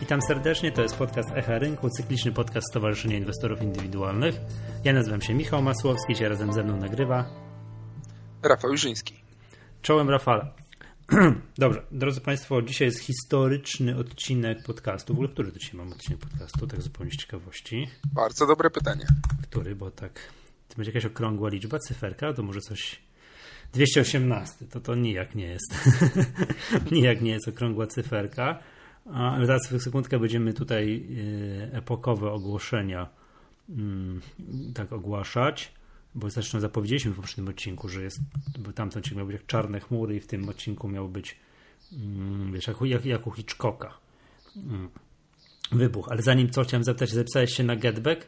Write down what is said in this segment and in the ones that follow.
Witam serdecznie, to jest podcast Echa Rynku, cykliczny podcast Stowarzyszenia Inwestorów Indywidualnych. Ja nazywam się Michał Masłowski, dzisiaj razem ze mną nagrywa Rafał Jużyński. Czołem Rafale. Dobrze, drodzy Państwo, dzisiaj jest historyczny odcinek podcastu. W ogóle który to dzisiaj mam odcinek podcastu, tak zupełnie z ciekawości? Bardzo dobre pytanie. Który, bo tak, to będzie jakaś okrągła liczba, cyferka, to może coś... 218, to nijak nie jest. Nijak nie jest okrągła cyferka. Ale zaraz w sekundkę będziemy tutaj epokowe ogłoszenia tak ogłaszać, bo zresztą zapowiedzieliśmy w poprzednim odcinku, że bo tamten odcinek miał być jak czarne chmury i w tym odcinku miał być wiesz, jak u Hitchcocka wybuch. Ale zanim co, chciałem zapytać, zapisałeś się na Getback?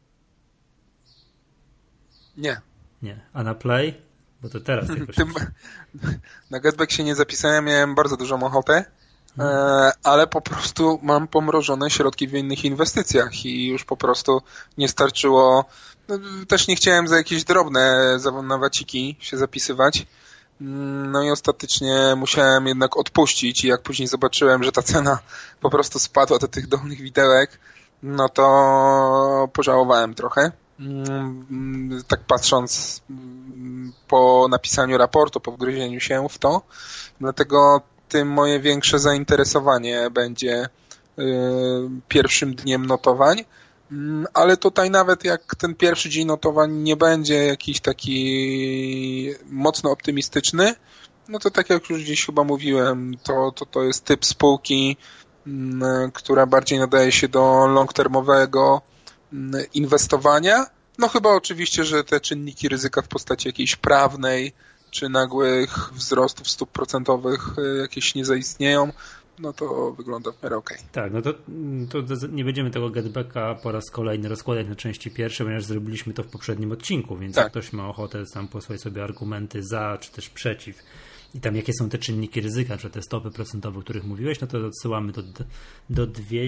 Nie. A na Play? Bo to teraz jakoś... Na Getback się nie zapisałem, miałem bardzo dużą ochotę, ale po prostu mam pomrożone środki w innych inwestycjach i już po prostu nie starczyło. Też nie chciałem za jakieś drobne nawaciki się zapisywać. No i ostatecznie musiałem jednak odpuścić i jak później zobaczyłem, że ta cena po prostu spadła do tych dolnych widełek, no to pożałowałem trochę. Tak patrząc po napisaniu raportu, po wgryzieniu się w to. Dlatego tym moje większe zainteresowanie będzie pierwszym dniem notowań. Ale tutaj nawet jak ten pierwszy dzień notowań nie będzie jakiś taki mocno optymistyczny, no to tak jak już gdzieś chyba mówiłem, to jest typ spółki, która bardziej nadaje się do long-termowego inwestowania. No chyba oczywiście, że te czynniki ryzyka w postaci jakiejś prawnej czy nagłych wzrostów stóp procentowych jakieś nie zaistnieją, no to wygląda w miarę okej. Tak, no to nie będziemy tego Getbacka po raz kolejny rozkładać na części pierwsze, ponieważ zrobiliśmy to w poprzednim odcinku, więc jak ktoś ma ochotę sam posłać sobie argumenty za czy też przeciw i tam jakie są te czynniki ryzyka, czy te stopy procentowe, o których mówiłeś, no to odsyłamy do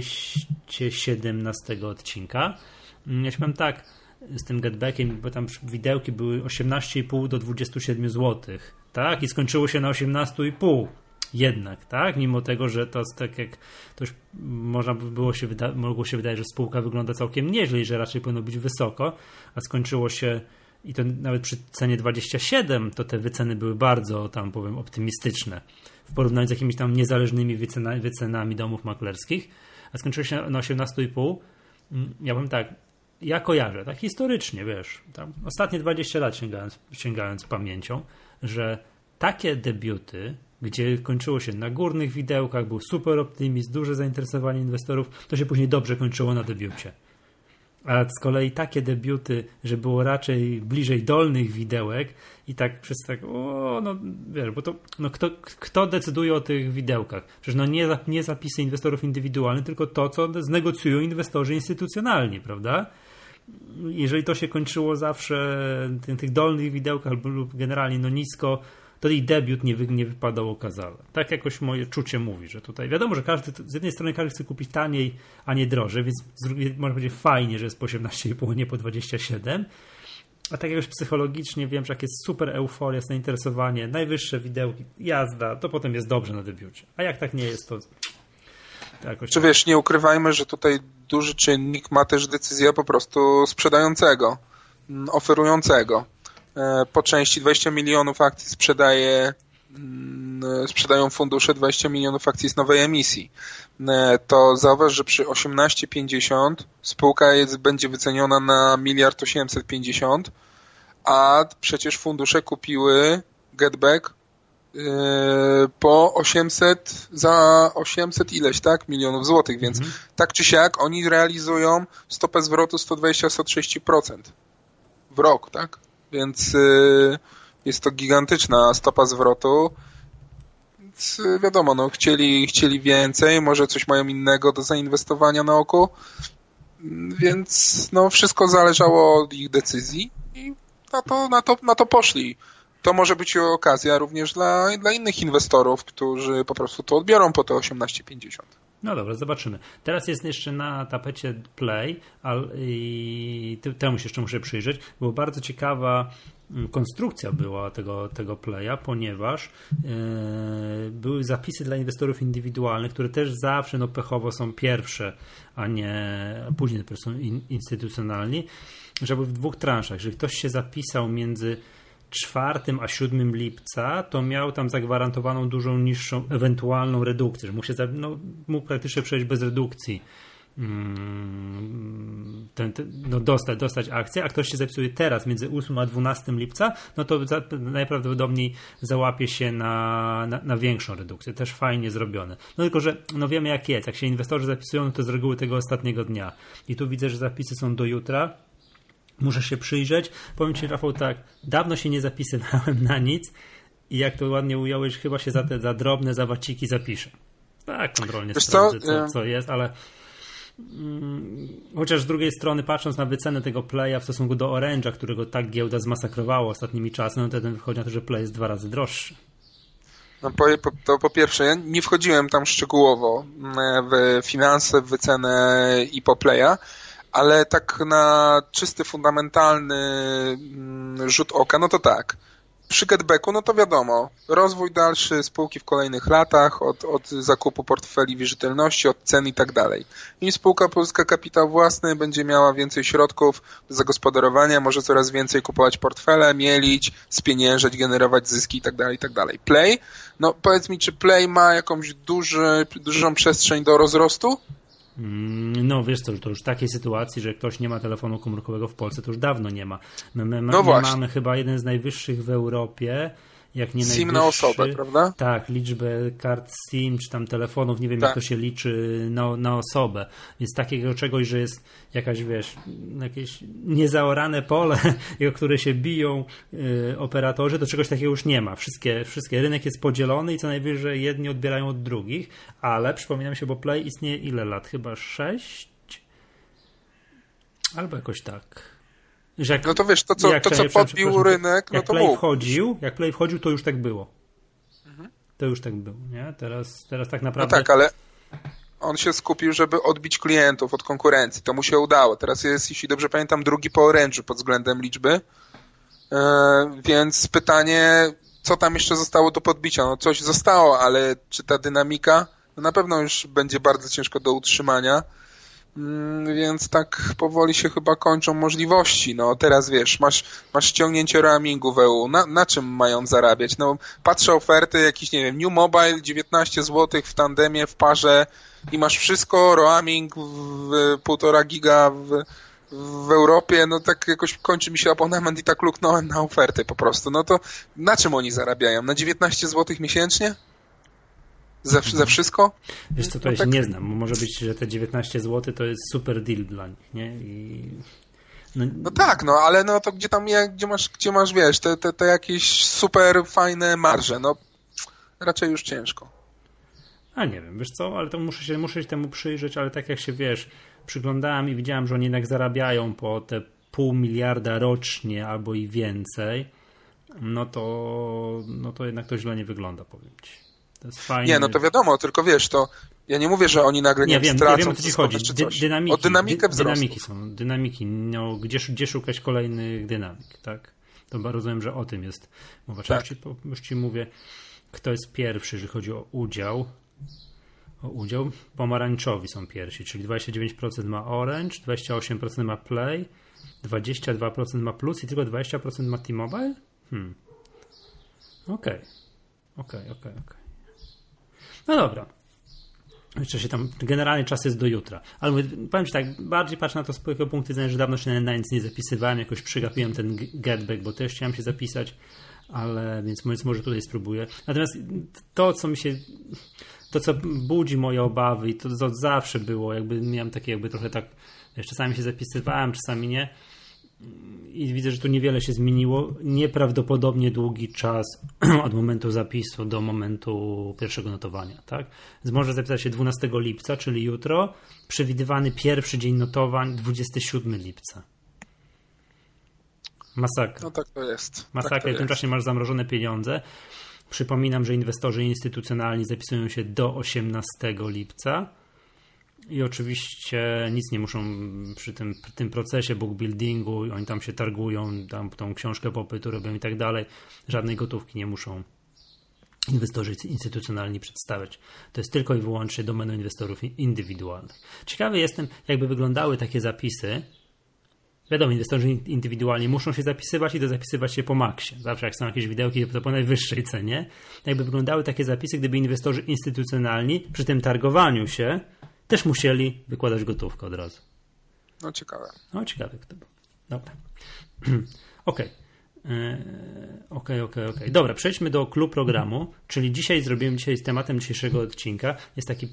217 odcinka. Ja się powiem tak, z tym Getbackiem, bo tam widełki były 18,5 do 27 zł, tak? I skończyło się na 18,5 jednak, tak? Mimo tego, że to tak jak to już mogło się wydaje, że spółka wygląda całkiem nieźle i że raczej powinno być wysoko, a skończyło się i to nawet przy cenie 27 to te wyceny były bardzo tam powiem optymistyczne w porównaniu z jakimiś tam niezależnymi wycenami domów maklerskich, a skończyło się na 18,5. Ja powiem tak, ja kojarzę, tak historycznie, wiesz, tam ostatnie 20 lat sięgając pamięcią, że takie debiuty, gdzie kończyło się na górnych widełkach, był super optymizm, duże zainteresowanie inwestorów, to się później dobrze kończyło na debiucie. A z kolei takie debiuty, że było raczej bliżej dolnych widełek i tak przez tak, no wiesz, bo to no kto decyduje o tych widełkach? Przecież no nie zapisy inwestorów indywidualnych, tylko to, co znegocjują inwestorzy instytucjonalni, prawda? Jeżeli to się kończyło zawsze w tych dolnych widełkach lub generalnie no nisko, to ich debiut nie wypadał okazale. Tak jakoś moje czucie mówi, że tutaj wiadomo, że z jednej strony każdy chce kupić taniej, a nie drożej, więc z drugiej można powiedzieć fajnie, że jest po 18,5, nie po 27, a tak jakoś psychologicznie wiem, że jak jest super euforia, zainteresowanie, najwyższe widełki, jazda, to potem jest dobrze na debiucie. A jak tak nie jest, to jakoś... Czy wiesz, nie ukrywajmy, że tutaj duży czynnik ma też decyzja po prostu sprzedającego, oferującego. Po części 20 milionów akcji sprzedają fundusze, 20 milionów akcji z nowej emisji. To zauważ, że przy 18,50 spółka będzie wyceniona na 1 850 000 a przecież fundusze kupiły Getback po 800 za 800 ileś, tak? Milionów złotych, więc tak czy siak oni realizują stopę zwrotu 120-130% w rok, tak? Więc jest to gigantyczna stopa zwrotu. Więc wiadomo, no chcieli więcej, może coś mają innego do zainwestowania na oku, więc no wszystko zależało od ich decyzji i na to poszli. To może być okazja również dla innych inwestorów, którzy po prostu to odbiorą po te 18,50. No dobra, zobaczymy. Teraz jest jeszcze na tapecie Play i temu się jeszcze muszę przyjrzeć. Była bardzo ciekawa konstrukcja była tego Playa, ponieważ były zapisy dla inwestorów indywidualnych, które też zawsze pechowo są pierwsze, a później dopiero są instytucjonalni, żeby w 2 transzach. Jeżeli ktoś się zapisał między 4 a 7 lipca, to miał tam zagwarantowaną dużą niższą ewentualną redukcję, że mógł praktycznie przejść bez redukcji dostać akcję, a ktoś się zapisuje teraz między 8 a 12 lipca, no to najprawdopodobniej załapie się na większą redukcję. Też fajnie zrobione. No tylko, że wiemy jak jest. Jak się inwestorzy zapisują, to z reguły tego ostatniego dnia. I tu widzę, że zapisy są do jutra. Muszę się przyjrzeć. Powiem Ci, Rafał, tak, dawno się nie zapisywałem na nic i jak to ładnie ująłeś, chyba się za drobne zawaciki zapiszę. Tak, kontrolnie sprawdzę, co jest, ale chociaż z drugiej strony, patrząc na wycenę tego Playa w stosunku do Orange'a, którego tak giełda zmasakrowało ostatnimi czasy, no to ten wychodzi na to, że Play jest 2 razy droższy. No to po pierwsze, ja nie wchodziłem tam szczegółowo w finanse, w wycenę i po Playa, ale tak na czysty, fundamentalny rzut oka, no to tak. Przy Getbacku, no to wiadomo, rozwój dalszy spółki w kolejnych latach, od zakupu portfeli wierzytelności, od cen i tak dalej. Im spółka pozyska kapitał własny, będzie miała więcej środków do zagospodarowania, może coraz więcej kupować portfele, mielić, spieniężać, generować zyski i tak dalej, i tak dalej. Play, no powiedz mi, czy Play ma jakąś dużą przestrzeń do rozrostu? No wiesz co, to już w takiej sytuacji, że ktoś nie ma telefonu komórkowego w Polsce, to już dawno nie ma. My mamy chyba jeden z najwyższych w Europie, jak nie SIM najwyższy. na osobę, prawda? Tak, liczbę kart SIM, czy tam telefonów, nie wiem jak to się liczy na osobę. Więc takiego czegoś, że jest jakaś, wiesz, jakieś niezaorane pole, o które się biją operatorzy, to czegoś takiego już nie ma. Wszystkie rynek jest podzielony i co najwyżej jedni odbierają od drugich, ale przypominam się, bo Play istnieje ile lat? Chyba 6? Albo jakoś tak. No to wiesz, to co podbił rynek, no to Jak Play wchodził, to już tak było. To już tak było, nie? Teraz tak naprawdę... No tak, ale on się skupił, żeby odbić klientów od konkurencji. To mu się udało. Teraz jest, jeśli dobrze pamiętam, drugi po Orange'u pod względem liczby. Więc pytanie, co tam jeszcze zostało do podbicia? No coś zostało, ale czy ta dynamika? No na pewno już będzie bardzo ciężko do utrzymania. Więc tak powoli się chyba kończą możliwości. No teraz wiesz, masz ściągnięcie roamingu w EU. Na czym mają zarabiać? No patrzę oferty, jakiś, nie wiem, New Mobile, 19 zł w tandemie, w parze i masz wszystko, roaming w 1,5 giga w Europie, no tak jakoś kończy mi się abonament i tak luknąłem na oferty po prostu. No to na czym oni zarabiają? Na 19 zł miesięcznie? Za wszystko? Wiesz co, to ja się nie znam. Może być, że te 19 zł to jest super deal dla nich, nie? No tak, no ale no to gdzie masz, wiesz, te jakieś super fajne marże, no raczej już ciężko. A nie wiem, wiesz co, ale to muszę się temu przyjrzeć, ale tak jak się, wiesz, przyglądałem i widziałem, że oni jednak zarabiają po te 0,5 miliarda rocznie albo i więcej, no to jednak to źle nie wygląda, powiem ci. To jest fajne. Nie, no to wiadomo, tylko wiesz, to ja nie mówię, że oni nagle nie stracą. Ja wiem, o co ci chodzi. O dynamikę wzrostu. Dynamiki, no, gdzie szukać kolejnych dynamik, tak? To rozumiem, że o tym jest mowa. Tak. Już ci mówię, kto jest pierwszy, jeżeli chodzi o udział. Pomarańczowi są pierwsi, czyli 29% ma Orange, 28% ma Play, 22% ma Plus i tylko 20% ma T-Mobile? Okej. No dobra. Jeszcze się tam, generalnie czas jest do jutra. Ale powiem ci tak, bardziej patrzę na to z tego punktu widzenia, że dawno się na nic nie zapisywałem, jakoś przegapiłem ten Getback, bo też chciałem się zapisać, ale więc może tutaj spróbuję. Natomiast to, co budzi moje obawy i to zawsze było, jakby miałem takie jakby trochę tak, wiesz, czasami się zapisywałem, czasami nie. I widzę, że tu niewiele się zmieniło. Nieprawdopodobnie długi czas od momentu zapisu do momentu pierwszego notowania, tak? Więc można zapisać się 12 lipca, czyli jutro. Przewidywany pierwszy dzień notowań 27 lipca. Masakra. No tak to jest. Masakra, tak to i w tym czasie masz zamrożone pieniądze. Przypominam, że inwestorzy instytucjonalni zapisują się do 18 lipca. I oczywiście nic nie muszą przy tym procesie bookbuildingu, oni tam się targują, tam tą książkę popytu robią i tak dalej. Żadnej gotówki nie muszą inwestorzy instytucjonalni przedstawiać. To jest tylko i wyłącznie domeną inwestorów indywidualnych. Ciekawy jestem, jakby wyglądały takie zapisy. Wiadomo, inwestorzy indywidualni muszą się zapisywać i to zapisywać się po maksie. Zawsze jak są jakieś widełki, to po najwyższej cenie. Jakby wyglądały takie zapisy, gdyby inwestorzy instytucjonalni przy tym targowaniu się też musieli wykładać gotówkę od razu. No ciekawe. No ciekawe kto był. Dobra. Okej. Dobra, przejdźmy do clue programu, czyli dzisiaj tematem dzisiejszego odcinka jest taki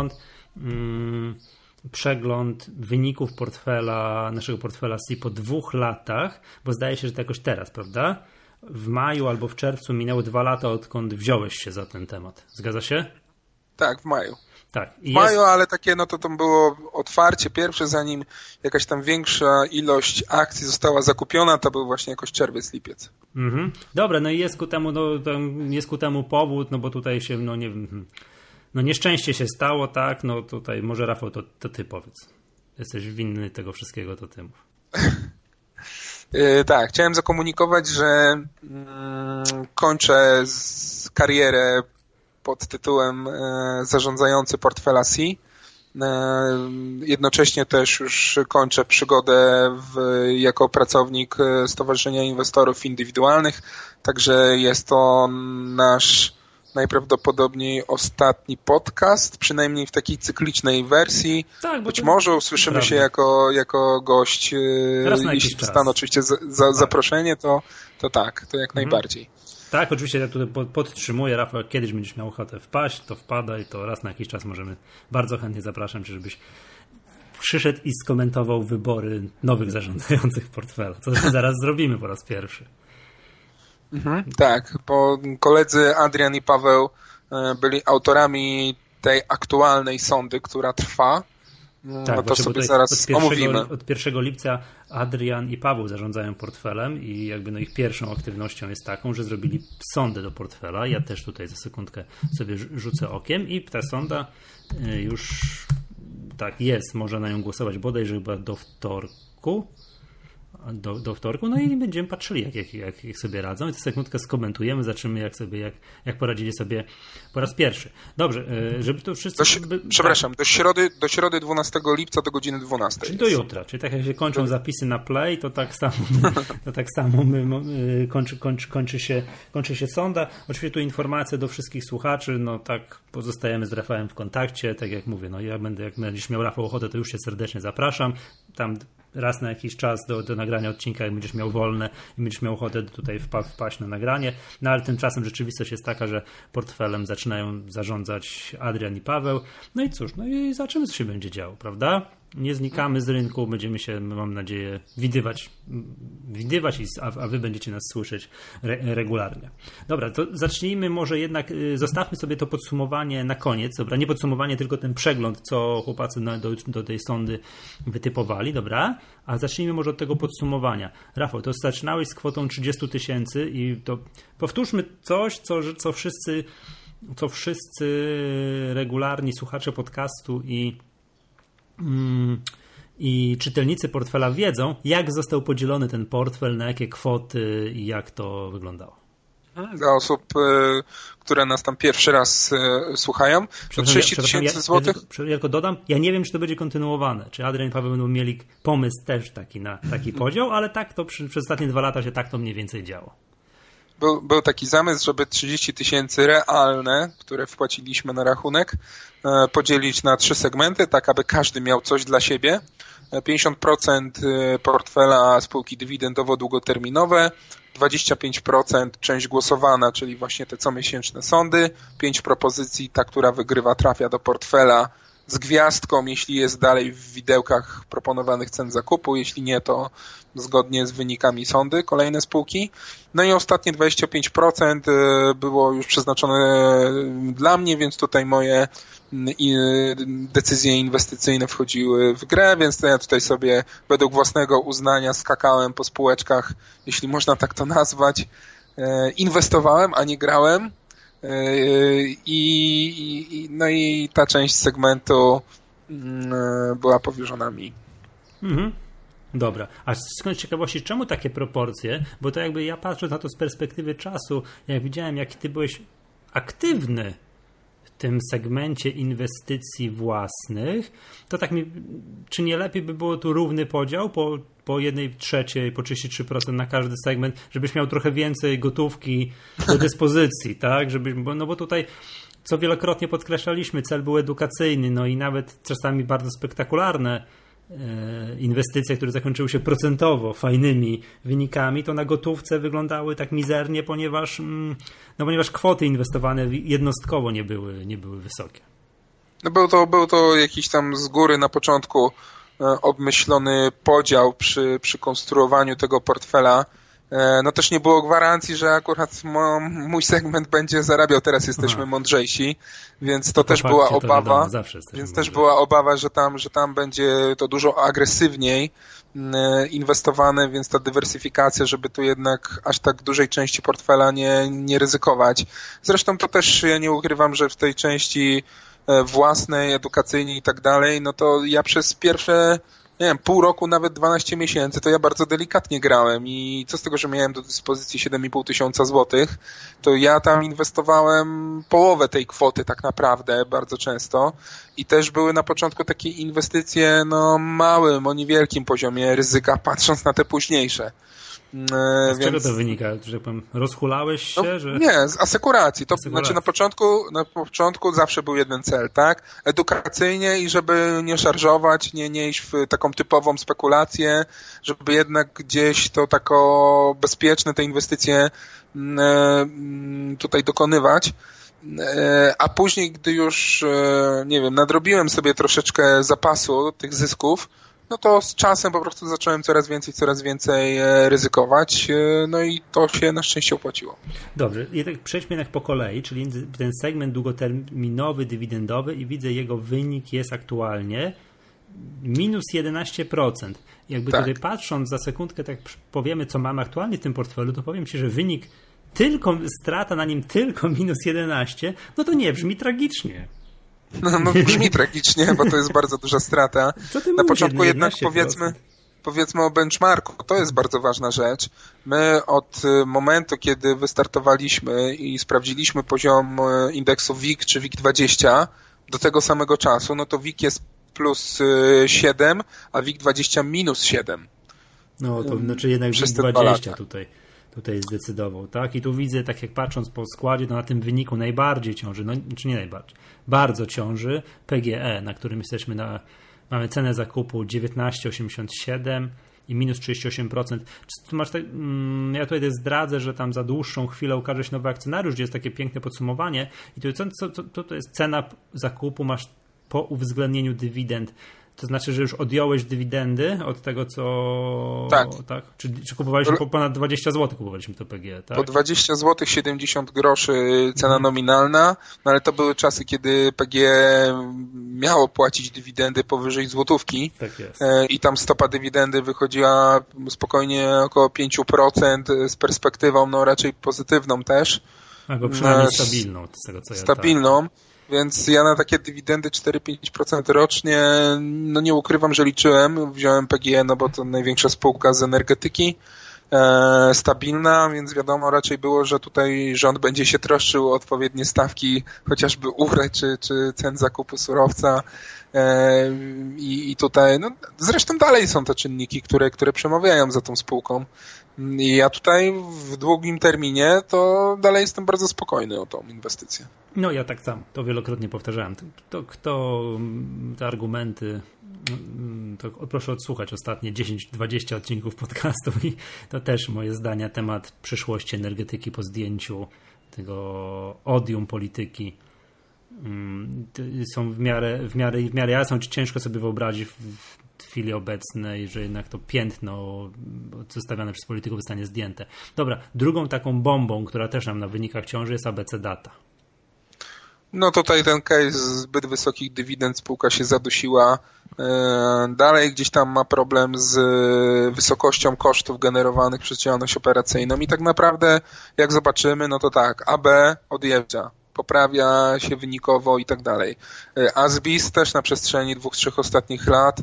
przegląd wyników naszego portfela C po 2 latach, bo zdaje się, że to jakoś teraz, prawda? W maju albo w czerwcu minęły 2 lata, odkąd wziąłeś się za ten temat. Zgadza się? Tak, w maju. Tak. W maju, ale takie, no to tam było otwarcie pierwsze, zanim jakaś tam większa ilość akcji została zakupiona, to był właśnie jakoś czerwiec, lipiec. Mhm. Dobra, no i jest ku temu powód, no bo tutaj się, nieszczęście się stało, tak, no tutaj może Rafał, to ty powiedz. Jesteś winny tego wszystkiego, to ty mów. Tak, chciałem zakomunikować, że kończę karierę pod tytułem zarządzający portfela C. Jednocześnie też już kończę przygodę jako pracownik Stowarzyszenia Inwestorów Indywidualnych, także jest to nasz najprawdopodobniej ostatni podcast, przynajmniej w takiej cyklicznej wersji. Tak, być może usłyszymy się jako gość, jeśli dostanę oczywiście zaproszenie, to tak, to jak najbardziej. Tak, oczywiście ja tutaj podtrzymuję, Rafał, jak kiedyś będziesz miał ochotę wpaść, to wpadaj, to raz na jakiś czas możemy, bardzo chętnie zapraszam cię, żebyś przyszedł i skomentował wybory nowych zarządzających portfela, co zaraz zrobimy po raz pierwszy. Tak, bo koledzy Adrian i Paweł byli autorami tej aktualnej sondy, która trwa. Tak, no to sobie zaraz omówimy. Od 1 lipca Adrian i Paweł zarządzają portfelem i jakby ich pierwszą aktywnością jest taką, że zrobili sondę do portfela. Ja też tutaj za sekundkę sobie rzucę okiem i ta sonda już tak jest, można na nią głosować bodajże chyba do wtorku. Do wtorku, no i będziemy patrzyli, jak sobie radzą i tę sekundkę skomentujemy, zobaczymy, jak poradzili sobie po raz pierwszy. Dobrze, żeby to wszyscy... Przepraszam, do środy 12 lipca do godziny 12. Czyli do jutra, czyli tak jak się kończą zapisy na play, to tak samo kończy się sonda. Oczywiście tu informacja do wszystkich słuchaczy, no tak pozostajemy z Rafałem w kontakcie, tak jak mówię, no ja będę, jak będziesz miał Rafał ochotę, to już cię serdecznie zapraszam. Tam raz na jakiś czas do nagrania odcinka, jak będziesz miał wolne i będziesz miał ochotę tutaj wpaść na nagranie. No ale tymczasem rzeczywistość jest taka, że portfelem zaczynają zarządzać Adrian i Paweł. No i cóż, no i zobaczymy, co się będzie działo, prawda? Nie znikamy z rynku, będziemy się, mam nadzieję, widywać, a wy będziecie nas słyszeć regularnie. Dobra, to zacznijmy może jednak, zostawmy sobie to podsumowanie na koniec, dobra? Nie podsumowanie, tylko ten przegląd, co chłopacy do tej sondy wytypowali, dobra? A zacznijmy może od tego podsumowania. Rafał, to zaczynałeś z kwotą 30 000 i to powtórzmy coś, co wszyscy regularni słuchacze podcastu i czytelnicy portfela wiedzą, jak został podzielony ten portfel, na jakie kwoty i jak to wyglądało. Dla osób, które nas tam pierwszy raz słuchają, to 30 000 złotych. Ja tylko dodam, ja nie wiem, czy to będzie kontynuowane, czy Adrian i Paweł będą mieli pomysł też na taki podział, ale tak to przez ostatnie 2 lata się tak to mniej więcej działo. Był taki zamysł, żeby 30 000 realne, które wpłaciliśmy na rachunek, podzielić na 3 segmenty, tak aby każdy miał coś dla siebie. 50% portfela spółki dywidendowo-długoterminowe, 25% część głosowana, czyli właśnie te comiesięczne sądy, 5 propozycji, ta, która wygrywa, trafia do portfela z gwiazdką, jeśli jest dalej w widełkach proponowanych cen zakupu, jeśli nie, to zgodnie z wynikami sądy, kolejne spółki. No i ostatnie 25% było już przeznaczone dla mnie, więc tutaj moje decyzje inwestycyjne wchodziły w grę, więc to ja tutaj sobie według własnego uznania skakałem po spółeczkach, jeśli można tak to nazwać. Inwestowałem, a nie grałem. No i ta część segmentu była powierzona mi. Mhm. Dobra, a skąd ciekawości, czemu takie proporcje? Bo to jakby ja patrzę na to z perspektywy czasu, jak widziałem, jaki ty byłeś aktywny w tym segmencie inwestycji własnych, to tak czy nie lepiej by było tu równy podział po 1/3, po 33% na każdy segment, żebyś miał trochę więcej gotówki do dyspozycji, tak? Bo tutaj, co wielokrotnie podkreślaliśmy, cel był edukacyjny, no i nawet czasami bardzo spektakularne inwestycje, które zakończyły się procentowo fajnymi wynikami, to na gotówce wyglądały tak mizernie, ponieważ kwoty inwestowane jednostkowo nie były wysokie. No był to jakiś tam z góry na początku obmyślony podział przy konstruowaniu tego portfela. No też nie było gwarancji, że akurat mój segment będzie zarabiał. Teraz jesteśmy mądrzejsi, więc to też była obawa. Więc też była obawa, że tam będzie to dużo agresywniej inwestowane, więc ta dywersyfikacja, żeby tu jednak aż tak dużej części portfela nie ryzykować. Zresztą to też ja nie ukrywam, że w tej części własnej, edukacyjnej i tak dalej, no to ja przez pierwsze pół roku, nawet 12 miesięcy, to ja bardzo delikatnie grałem i co z tego, że miałem do dyspozycji 7,5 tysiąca złotych, to ja tam inwestowałem połowę tej kwoty tak naprawdę bardzo często i też były na początku takie inwestycje małym, o niewielkim poziomie ryzyka, patrząc na te późniejsze. Z czego to wynika? Że rozhulałeś się? Nie, z asekuracji. Znaczy na początku zawsze był jeden cel, tak? Edukacyjnie i żeby nie szarżować, nie iść w taką typową spekulację, żeby jednak gdzieś to tako bezpieczne te inwestycje tutaj dokonywać. A później, gdy już, nadrobiłem sobie troszeczkę zapasu tych zysków, no to z czasem po prostu zacząłem coraz więcej ryzykować, no i to się na szczęście opłaciło. Dobrze, i tak przejdźmy jednak po kolei, czyli ten segment długoterminowy, dywidendowy i widzę, jego wynik jest aktualnie minus 11%. Jakby tak. Tutaj patrząc za sekundkę, tak powiemy, co mamy aktualnie w tym portfelu, to powiem Ci, że wynik strata na nim tylko minus 11, no to nie brzmi tragicznie. No brzmi tragicznie, bo to jest bardzo duża strata. Na początku jednak powiedzmy o benchmarku. To jest bardzo ważna rzecz. My od momentu, kiedy wystartowaliśmy i sprawdziliśmy poziom indeksu WIG czy WIG20 do tego samego czasu, no to WIG jest plus 7, a WIG20 minus 7. No to znaczy jednak WIG20 tutaj zdecydował, tak? I tu widzę, tak jak patrząc po składzie, na tym wyniku najbardziej ciąży, czy nie najbardziej, bardzo ciąży PGE, na którym jesteśmy mamy cenę zakupu 19,87 i minus 38%. Ja tutaj zdradzę, że tam za dłuższą chwilę ukaże się nowy akcjonariusz, gdzie jest takie piękne podsumowanie i to jest cena zakupu, masz po uwzględnieniu dywidend. To znaczy, że już odjąłeś dywidendy od tego, co... Tak. Czy kupowaliśmy po ponad 20 zł kupowaliśmy to PGE, tak? Po 20 zł 70 groszy cena nominalna, no ale to były czasy, kiedy PGE miało płacić dywidendy powyżej złotówki. Tak jest. I tam stopa dywidendy wychodziła spokojnie około 5% z perspektywą raczej pozytywną też. Albo przynajmniej stabilną, z tego co ja stabilną. Więc ja na takie dywidendy 4-5% rocznie, nie ukrywam, że liczyłem. Wziąłem PGE, bo to największa spółka z energetyki, stabilna, więc wiadomo raczej było, że tutaj rząd będzie się troszczył o odpowiednie stawki, chociażby URE czy cen zakupu surowca. I tutaj, zresztą dalej są te czynniki, które przemawiają za tą spółką. I ja tutaj w długim terminie to dalej jestem bardzo spokojny o tą inwestycję. No ja tak samo, to wielokrotnie powtarzałem. Kto te argumenty, to proszę odsłuchać ostatnie 10-20 odcinków podcastu i to też moje zdania, temat przyszłości energetyki po zdjęciu tego odium polityki są w miarę jasne, czy ciężko sobie wyobrazić w chwili obecnej, że jednak to piętno zostawiane przez polityków zostanie zdjęte. Dobra, drugą taką bombą, która też nam na wynikach ciąży, jest ABC Data. No tutaj ten case zbyt wysokich dywidend, spółka się zadusiła. Dalej gdzieś tam ma problem z wysokością kosztów generowanych przez działalność operacyjną i tak naprawdę jak zobaczymy, no to tak, AB odjeżdża. poprawia się wynikowo i tak dalej. Asbis też na przestrzeni 2-3 ostatnich lat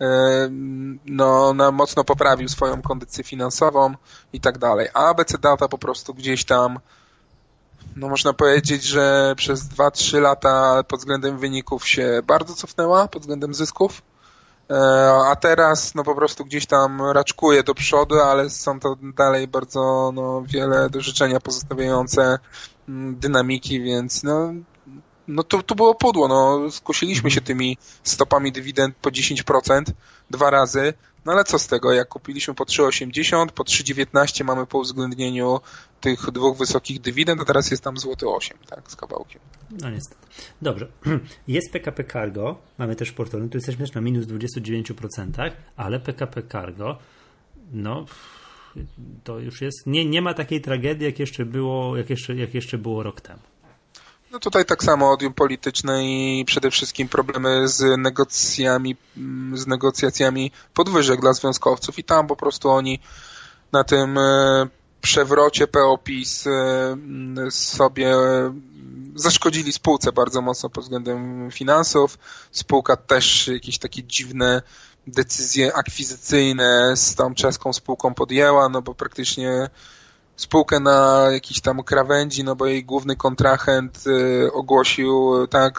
mocno poprawił swoją kondycję finansową i tak dalej. A ABC Data po prostu gdzieś tam, można powiedzieć, że przez 2-3 lata pod względem wyników się bardzo cofnęła, pod względem zysków, a teraz po prostu gdzieś tam raczkuje do przodu, ale są to dalej bardzo wiele do życzenia pozostawiające dynamiki, więc to było pudło. Skusiliśmy się tymi stopami dywidend po 10% 2 razy, ale co z tego, jak kupiliśmy po 3,80, po 3,19 mamy po uwzględnieniu tych 2 wysokich dywidend, a teraz jest tam złoty 8, tak, z kawałkiem. No niestety. Dobrze. Jest PKP Cargo, mamy też portfel, tu jesteśmy też na minus 29%, ale PKP Cargo, to już jest, nie ma takiej tragedii, jak jeszcze było rok temu. Tutaj tak samo odium polityczne i przede wszystkim problemy z negocjacjami podwyżek dla związkowców i tam po prostu oni na tym przewrocie PO-PiS sobie zaszkodzili spółce bardzo mocno pod względem finansów. Spółka też jakieś takie dziwne decyzje akwizycyjne z tą czeską spółką podjęła, bo praktycznie spółkę na jakiejś tam krawędzi, bo jej główny kontrahent ogłosił,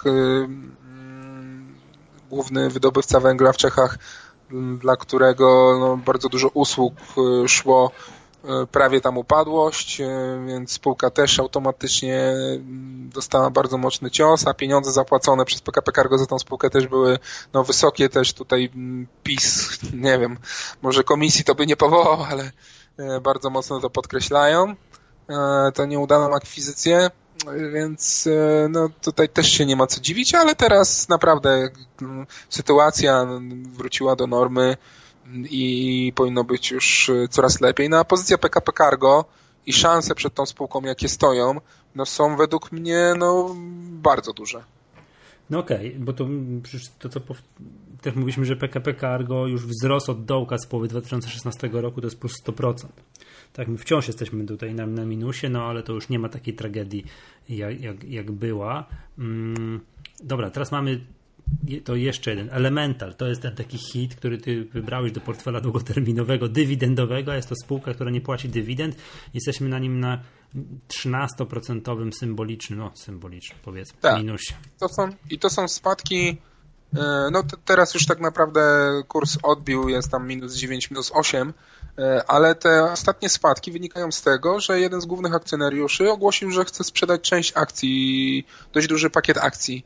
główny wydobywca węgla w Czechach, dla którego bardzo dużo usług szło, prawie tam upadłość, więc spółka też automatycznie dostała bardzo mocny cios, a pieniądze zapłacone przez PKP Cargo za tą spółkę też były wysokie, też tutaj PiS, nie wiem, może komisji to by nie powołał, ale bardzo mocno to podkreślają, to nieudaną akwizycję, więc tutaj też się nie ma co dziwić, ale teraz naprawdę sytuacja wróciła do normy i powinno być już coraz lepiej. A pozycja PKP Cargo i szanse przed tą spółką, jakie stoją, są według mnie bardzo duże. Okej, bo to co też mówiliśmy, że PKP Cargo już wzrosł od dołka z połowy 2016 roku, to jest plus 100%. Tak, my wciąż jesteśmy tutaj na minusie, ale to już nie ma takiej tragedii jak była. Dobra, teraz mamy to jeszcze jeden. Elemental, to jest ten taki hit, który ty wybrałeś do portfela długoterminowego, dywidendowego. Jest to spółka, która nie płaci dywidend. Jesteśmy na nim na 13% symbolicznym powiedzmy, minusie. To są spadki, teraz już tak naprawdę kurs odbił, jest tam minus 9, minus 8, ale te ostatnie spadki wynikają z tego, że jeden z głównych akcjonariuszy ogłosił, że chce sprzedać część akcji, dość duży pakiet akcji.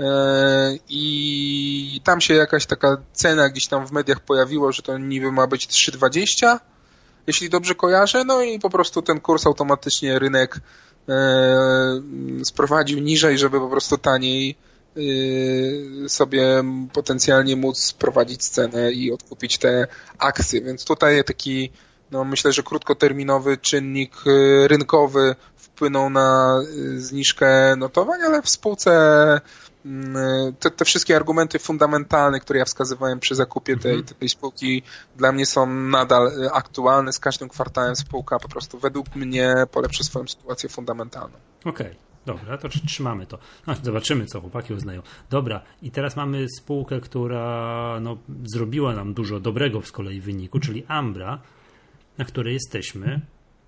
I tam się jakaś taka cena gdzieś tam w mediach pojawiło, że to niby ma być 3,20, jeśli dobrze kojarzę, i po prostu ten kurs automatycznie rynek sprowadził niżej, żeby po prostu taniej sobie potencjalnie móc prowadzić cenę i odkupić te akcje, więc tutaj taki myślę, że krótkoterminowy czynnik rynkowy wpłynął na zniżkę notowań, ale w spółce te wszystkie argumenty fundamentalne, które ja wskazywałem przy zakupie tej spółki, dla mnie są nadal aktualne. Z każdym kwartałem spółka po prostu według mnie polepszy swoją sytuację fundamentalną. Okej. Dobra, to trzymamy to. Zobaczymy, co chłopaki uznają. Dobra, i teraz mamy spółkę, która zrobiła nam dużo dobrego z kolei wyniku, czyli Ambra, na której jesteśmy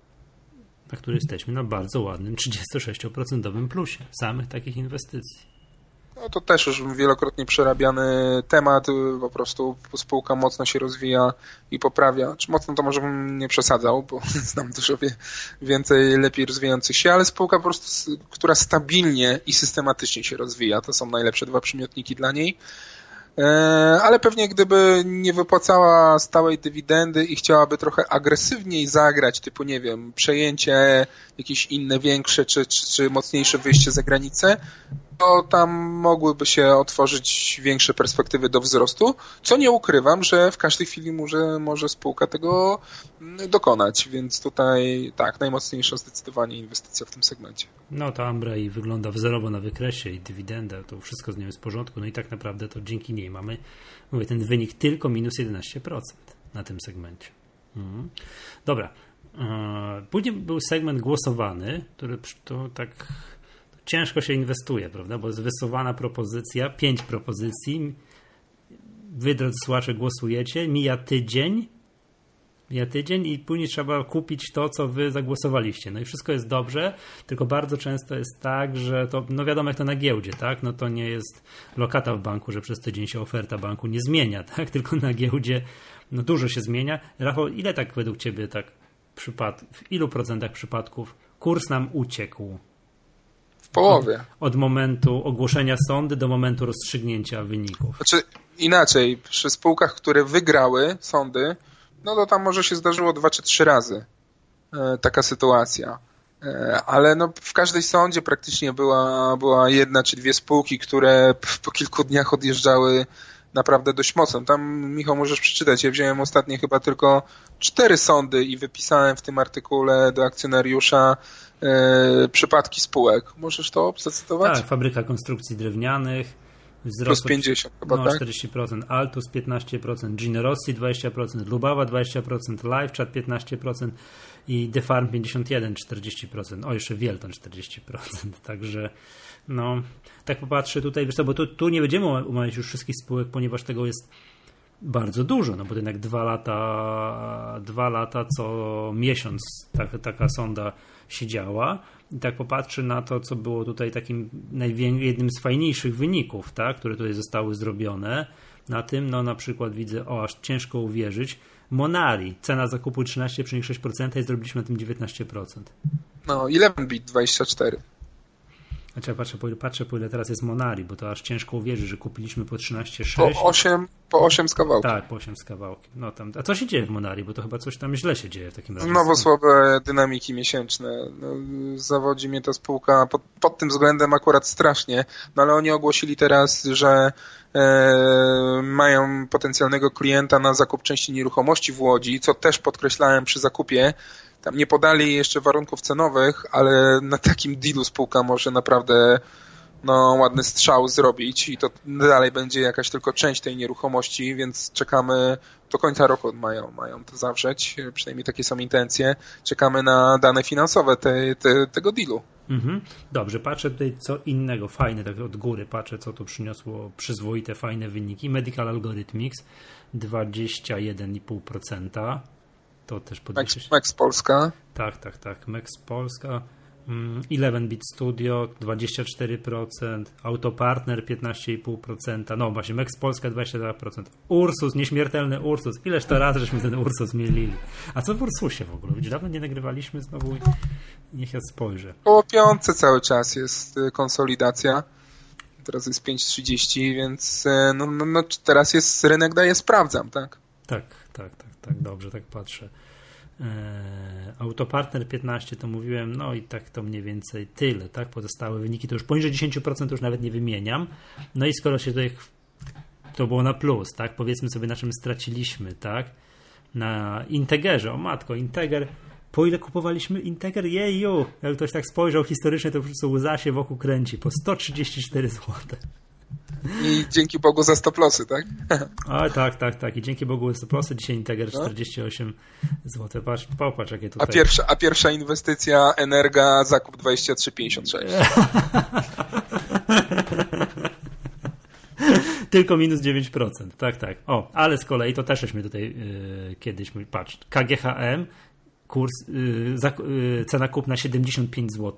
na bardzo ładnym 36% plusie samych takich inwestycji. To też już wielokrotnie przerabiany temat, po prostu spółka mocno się rozwija i poprawia. Czy mocno to może bym nie przesadzał, bo znam dużo więcej lepiej rozwijających się, ale spółka po prostu, która stabilnie i systematycznie się rozwija. To są najlepsze 2 przymiotniki dla niej. Ale pewnie gdyby nie wypłacała stałej dywidendy i chciałaby trochę agresywniej zagrać, typu nie wiem, przejęcie jakieś inne większe czy mocniejsze wyjście za granicę, to tam mogłyby się otworzyć większe perspektywy do wzrostu, co nie ukrywam, że w każdej chwili może spółka tego dokonać, więc tutaj tak, najmocniejsza zdecydowanie inwestycja w tym segmencie. Ta Ambra i wygląda wzorowo na wykresie i dywidenda, to wszystko z nią jest w porządku, i tak naprawdę to dzięki niej mamy, ten wynik tylko minus 11% na tym segmencie. Dobra. Później był segment głosowany, który to tak ciężko się inwestuje, prawda? Bo jest wysuwana propozycja, 5 propozycji, wy, drodzy słuchacze, głosujecie, mija tydzień i później trzeba kupić to, co wy zagłosowaliście. No i wszystko jest dobrze, tylko bardzo często jest tak, że to, no wiadomo jak to na giełdzie, tak? No to nie jest lokata w banku, że przez tydzień się oferta banku nie zmienia, tak? Tylko na giełdzie no dużo się zmienia. Rafał, ile tak według ciebie tak w ilu procentach przypadków kurs nam uciekł? W połowie. Od momentu ogłoszenia sądy do momentu rozstrzygnięcia wyników. Znaczy inaczej, przy spółkach, które wygrały sądy, no to tam może się zdarzyło 2 czy 3 razy taka sytuacja. Ale no w każdej sądzie praktycznie była 1 czy 2 spółki, które po kilku dniach odjeżdżały naprawdę dość mocno. Tam, Michał, możesz przeczytać. Ja wziąłem ostatnio chyba tylko 4 sądy i wypisałem w tym artykule do akcjonariusza przypadki spółek. Możesz to zacytować? Tak, Fabryka Konstrukcji Drewnianych. Plus 50 chyba, no, tak? 40%, Altus 15%, Generossi 20%, Lubawa 20%, LiveChat 15% i The Farm 51%, 40%. O, jeszcze Wielton 40%. Także no, tak popatrzę tutaj, wiesz co, bo tu nie będziemy omawiać już wszystkich spółek, ponieważ tego jest bardzo dużo, no bo to jednak 2 lata co miesiąc taka sonda siedziała. I tak popatrzy na to, co było tutaj takim jednym z fajniejszych wyników, tak, które tutaj zostały zrobione. Na tym, no na przykład widzę, aż ciężko uwierzyć, Monari, cena zakupu 13,6% i zrobiliśmy na tym 19%. No, 11bit 24. Znaczy ja patrzę po ile teraz jest Monari, bo to aż ciężko uwierzyć, że kupiliśmy po 13,6. Po 8 z kawałkiem. Tak, po 8 z kawałkiem. No tam, a co się dzieje w Monari? Bo to chyba coś tam źle się dzieje w takim razie. Znowu słabe dynamiki miesięczne. No, zawodzi mnie ta spółka pod tym względem akurat strasznie, no ale oni ogłosili teraz, że mają potencjalnego klienta na zakup części nieruchomości w Łodzi, co też podkreślałem przy zakupie. Tam nie podali jeszcze warunków cenowych, ale na takim dealu spółka może naprawdę ładny strzał zrobić i to dalej będzie jakaś tylko część tej nieruchomości, więc czekamy do końca roku mają to zawrzeć, przynajmniej takie są intencje. Czekamy na dane finansowe tego dealu. Mhm. Dobrze, patrzę tutaj co innego, fajne, tak od góry patrzę, co to przyniosło przyzwoite, fajne wyniki. Medical Algorithmics 21,5%. To też podwyższy się. Max Polska. Tak. Max Polska. 11bit Studio 24%, Autopartner 15,5%, no właśnie Max Polska 22%, Ursus, nieśmiertelny Ursus, ileż to razy żeśmy ten Ursus mielili. A co w Ursusie w ogóle? Dawno nie nagrywaliśmy znowu, niech ja spojrzę. Po 5 cały czas jest konsolidacja, teraz jest 5,30, więc no teraz jest rynek daje, sprawdzam, tak? Tak, dobrze, tak patrzę. Autopartner 15 to mówiłem, no i tak to mniej więcej tyle, tak? Pozostałe wyniki to już poniżej 10% już nawet nie wymieniam. No i skoro się tutaj to było na plus, tak? Powiedzmy sobie na czym straciliśmy, tak? Na Integerze, o matko, Integer, po ile kupowaliśmy Integer? Jeju! Jak ktoś tak spojrzał historycznie, to po prostu łza się wokół kręci, po 134 zł. I dzięki Bogu za stoplosy, tak? A, tak. I dzięki Bogu za stoplosy. Dzisiaj Integer 48 zł. Popatrz, jakie tutaj... A pierwsza inwestycja Energa, zakup 23,56. Tylko minus 9%. Tak. O, ale z kolei to też żeśmy tutaj kiedyś... Patrz, KGHM, kurs, cena kupna 75 zł.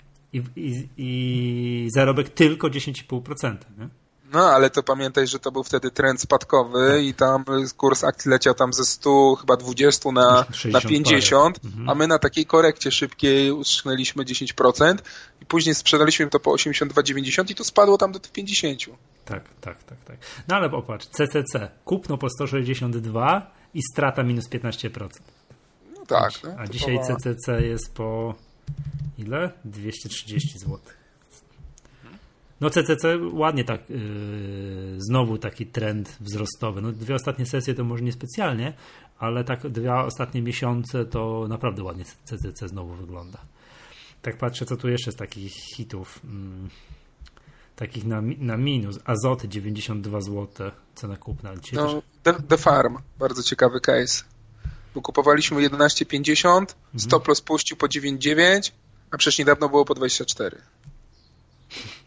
I zarobek tylko 10,5%. Nie? No, ale to pamiętaj, że to był wtedy trend spadkowy i tam kurs akcji leciał tam ze 100, chyba 20 na 50, a my na takiej korekcie szybkiej utrzymaliśmy 10% i później sprzedaliśmy to po 82,90 i to spadło tam do 50. Tak. No ale popatrz, CCC, kupno po 162 i strata minus 15%. No tak. A dzisiaj CCC jest po ile? 230 zł. No CCC ładnie tak, znowu taki trend wzrostowy. No 2 ostatnie sesje to może niespecjalnie, ale tak 2 ostatnie miesiące to naprawdę ładnie CCC znowu wygląda. Tak patrzę, co tu jeszcze z takich hitów, takich na minus. Azoty 92 zł, cena kupna. No, The Farm, bardzo ciekawy case. Bo kupowaliśmy 11,50, stop loss puścił po 9,9, a przecież niedawno było po 24.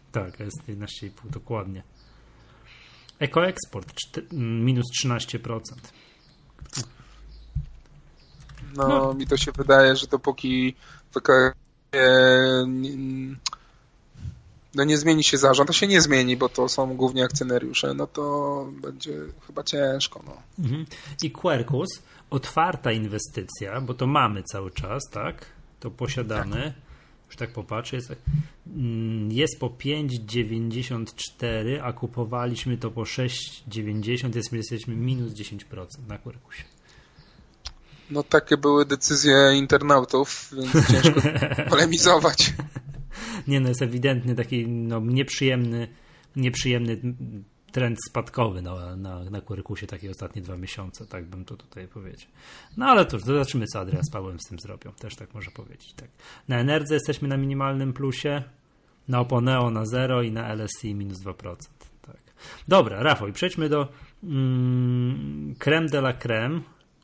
Tak, jest 11,5 dokładnie. Ekoeksport minus 13%. No, mi to się wydaje, że dopóki nie zmieni się zarząd, to się nie zmieni, bo to są głównie akcjonariusze, no to będzie chyba ciężko. No. I Quercus, otwarta inwestycja, bo to mamy cały czas, tak? To posiadamy. Tak. Już tak popatrzę, jest po 5,94, a kupowaliśmy to po 6,90, jesteśmy minus 10% na Quercusie. No takie były decyzje internautów, więc ciężko polemizować. Nie, no jest ewidentnie taki nieprzyjemny trend spadkowy na Quercusie takie ostatnie 2 miesiące, tak bym to tutaj powiedział. No ale to zobaczymy, co Adrian z Pawłem z tym zrobią. Też tak można powiedzieć. Tak. Na Enerdze jesteśmy na minimalnym plusie, na Oponeo na 0 i na LSI minus 2%. Tak. Dobra, Rafał, i przejdźmy do crème de la crème,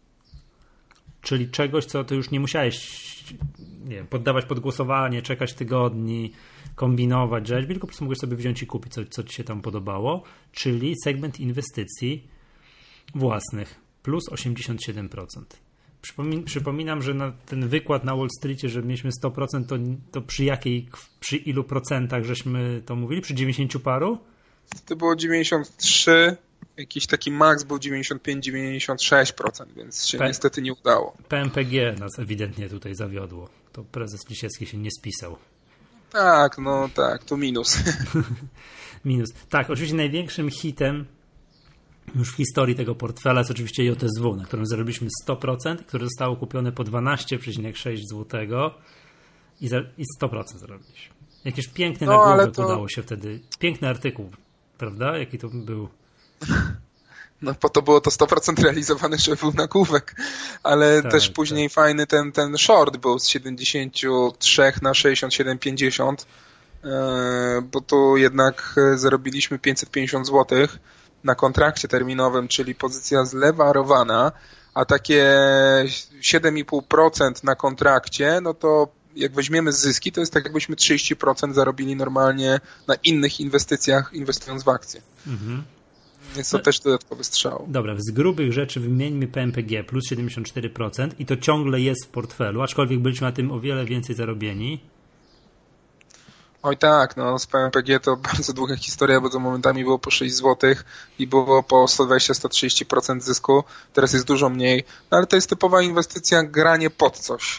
czyli czegoś, co ty już nie musiałeś poddawać pod głosowanie, czekać tygodni, kombinować rzeczy, tylko po prostu mogłeś sobie wziąć i kupić, co ci się tam podobało, czyli segment inwestycji własnych plus 87%. Przypominam, że na ten wykład na Wall Streetie, że mieliśmy 100%, to przy ilu procentach żeśmy to mówili? Przy 90 paru? To było 93, jakiś taki maks był 95-96%, więc się niestety nie udało. PMPG nas ewidentnie tutaj zawiodło. To prezes Lisiecki się nie spisał. Tak, no tak, to minus. Minus. Tak, oczywiście największym hitem już w historii tego portfela jest oczywiście JSW, na którym zarobiliśmy 100%, które zostało kupione po 12,6 zł i 100% zarobiliśmy. Jakieś piękny nagłówek udało się wtedy. Piękny artykuł, prawda? Jaki to był? No po to było to 100% realizowane, żeby był nagłówek, ale też później fajny ten short był z 73 na 67,50, bo tu jednak zarobiliśmy 550 zł na kontrakcie terminowym, czyli pozycja zlewarowana, a takie 7,5% na kontrakcie, no to jak weźmiemy zyski, to jest tak jakbyśmy 30% zarobili normalnie na innych inwestycjach, inwestując w akcje. Mhm. Jest to też dodatkowy strzał. Dobra, z grubych rzeczy wymieńmy PMPG plus 74% i to ciągle jest w portfelu, aczkolwiek byliśmy na tym o wiele więcej zarobieni. Oj tak, no z PMPG to bardzo długa historia, bo to momentami było po 6 zł i było po 120-130% zysku. Teraz jest dużo mniej, no ale to jest typowa inwestycja, granie pod coś,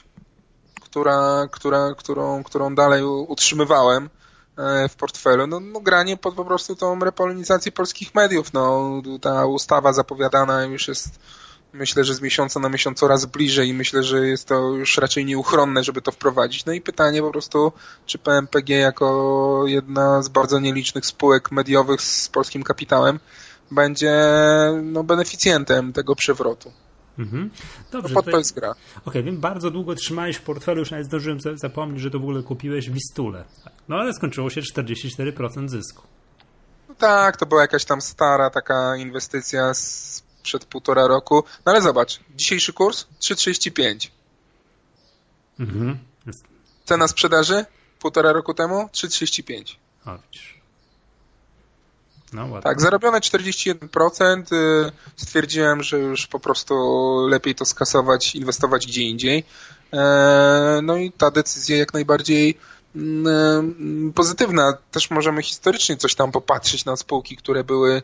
którą dalej utrzymywałem w portfelu. No granie pod po prostu tą repolonizację polskich mediów. No ta ustawa zapowiadana już jest, myślę, że z miesiąca na miesiąc coraz bliżej i myślę, że jest to już raczej nieuchronne, żeby to wprowadzić. No i pytanie po prostu, czy PMPG jako jedna z bardzo nielicznych spółek mediowych z polskim kapitałem będzie beneficjentem tego przewrotu. Mhm. Dobrze, to jest gra. Okej, wiem, bardzo długo trzymałeś w portfelu, już nawet zdążyłem zapomnieć, że to w ogóle kupiłeś Wistulę. No ale skończyło się 44% zysku. No tak, to była jakaś tam stara taka inwestycja sprzed 1,5 roku. No ale zobacz, dzisiejszy kurs 3,35. Mhm. Cena sprzedaży 1,5 roku temu 3,35. A, widzisz. No, ładnie. Tak, zarobione 41%. Stwierdziłem, że już po prostu lepiej to skasować, inwestować gdzie indziej. No i ta decyzja jak najbardziej pozytywna. Też możemy historycznie coś tam popatrzeć na spółki, które były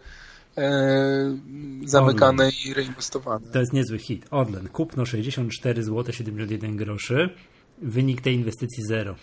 zamykane i reinwestowane. To jest niezły hit. Orlen, kupno 64 zł 71 groszy. Wynik tej inwestycji 0.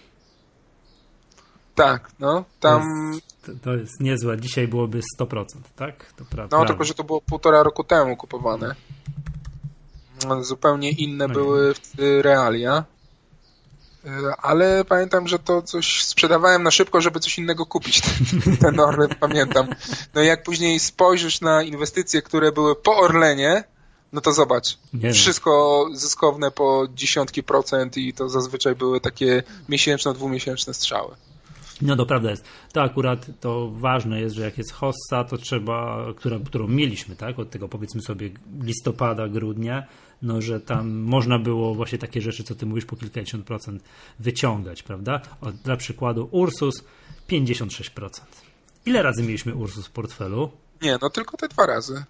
Tak, no tam... To jest niezłe. Dzisiaj byłoby 100%, tak? To no tylko, że to było 1,5 roku temu kupowane. Zupełnie inne były realia. Ale pamiętam, że to coś sprzedawałem na szybko, żeby coś innego kupić. Ten Orlen pamiętam. No i jak później spojrzysz na inwestycje, które były po Orlenie, no to zobacz. Wszystko zyskowne po 10% i to zazwyczaj były takie miesięczno, 2-miesięczne strzały. No to prawda jest. To akurat to ważne jest, że jak jest hossa, to trzeba, którą mieliśmy, tak? Od tego powiedzmy sobie listopada, grudnia, no że tam można było właśnie takie rzeczy, co ty mówisz, po kilkadziesiąt procent wyciągać, prawda? Dla przykładu Ursus 56%. Ile razy mieliśmy Ursus w portfelu? Nie, no tylko te 2 razy.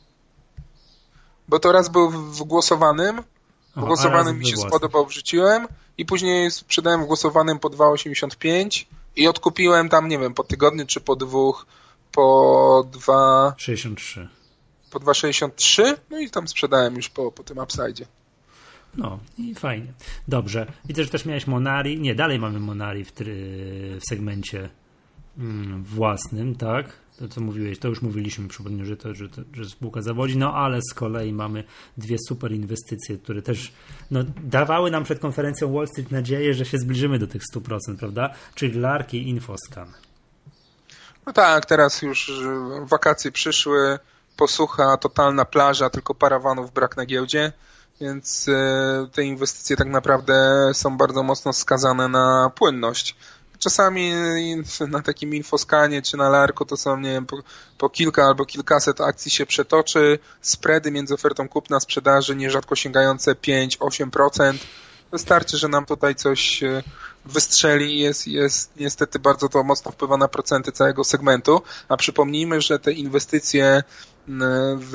Bo to raz był w głosowanym, mi się spodobał, wrzuciłem i później sprzedałem w głosowanym po 2,85 i odkupiłem tam, nie wiem, po tygodniu czy po 2 po 2,63. Po 2,63, no i tam sprzedałem już po tym upside'zie. No i fajnie. Dobrze. Widzę, że też miałeś Monari. Nie, dalej mamy Monari w segmencie własnym, tak? To co mówiłeś, to już mówiliśmy, przypomnę, że spółka zawodzi, no ale z kolei mamy 2 super inwestycje, które też dawały nam przed konferencją Wall Street nadzieję, że się zbliżymy do tych 100%, prawda? Czyli Lark i Infoscan. No tak, teraz już wakacje przyszły, posłucha, totalna plaża, tylko parawanów brak na giełdzie, więc te inwestycje tak naprawdę są bardzo mocno skazane na płynność. Czasami na takim Infoskanie czy na Larku to są, nie wiem, po kilka albo kilkaset akcji się przetoczy, spready między ofertą kupna, sprzedaży nierzadko sięgające 5-8%. Wystarczy, że nam tutaj coś wystrzeli i jest niestety bardzo to mocno wpływa na procenty całego segmentu, a przypomnijmy, że te inwestycje w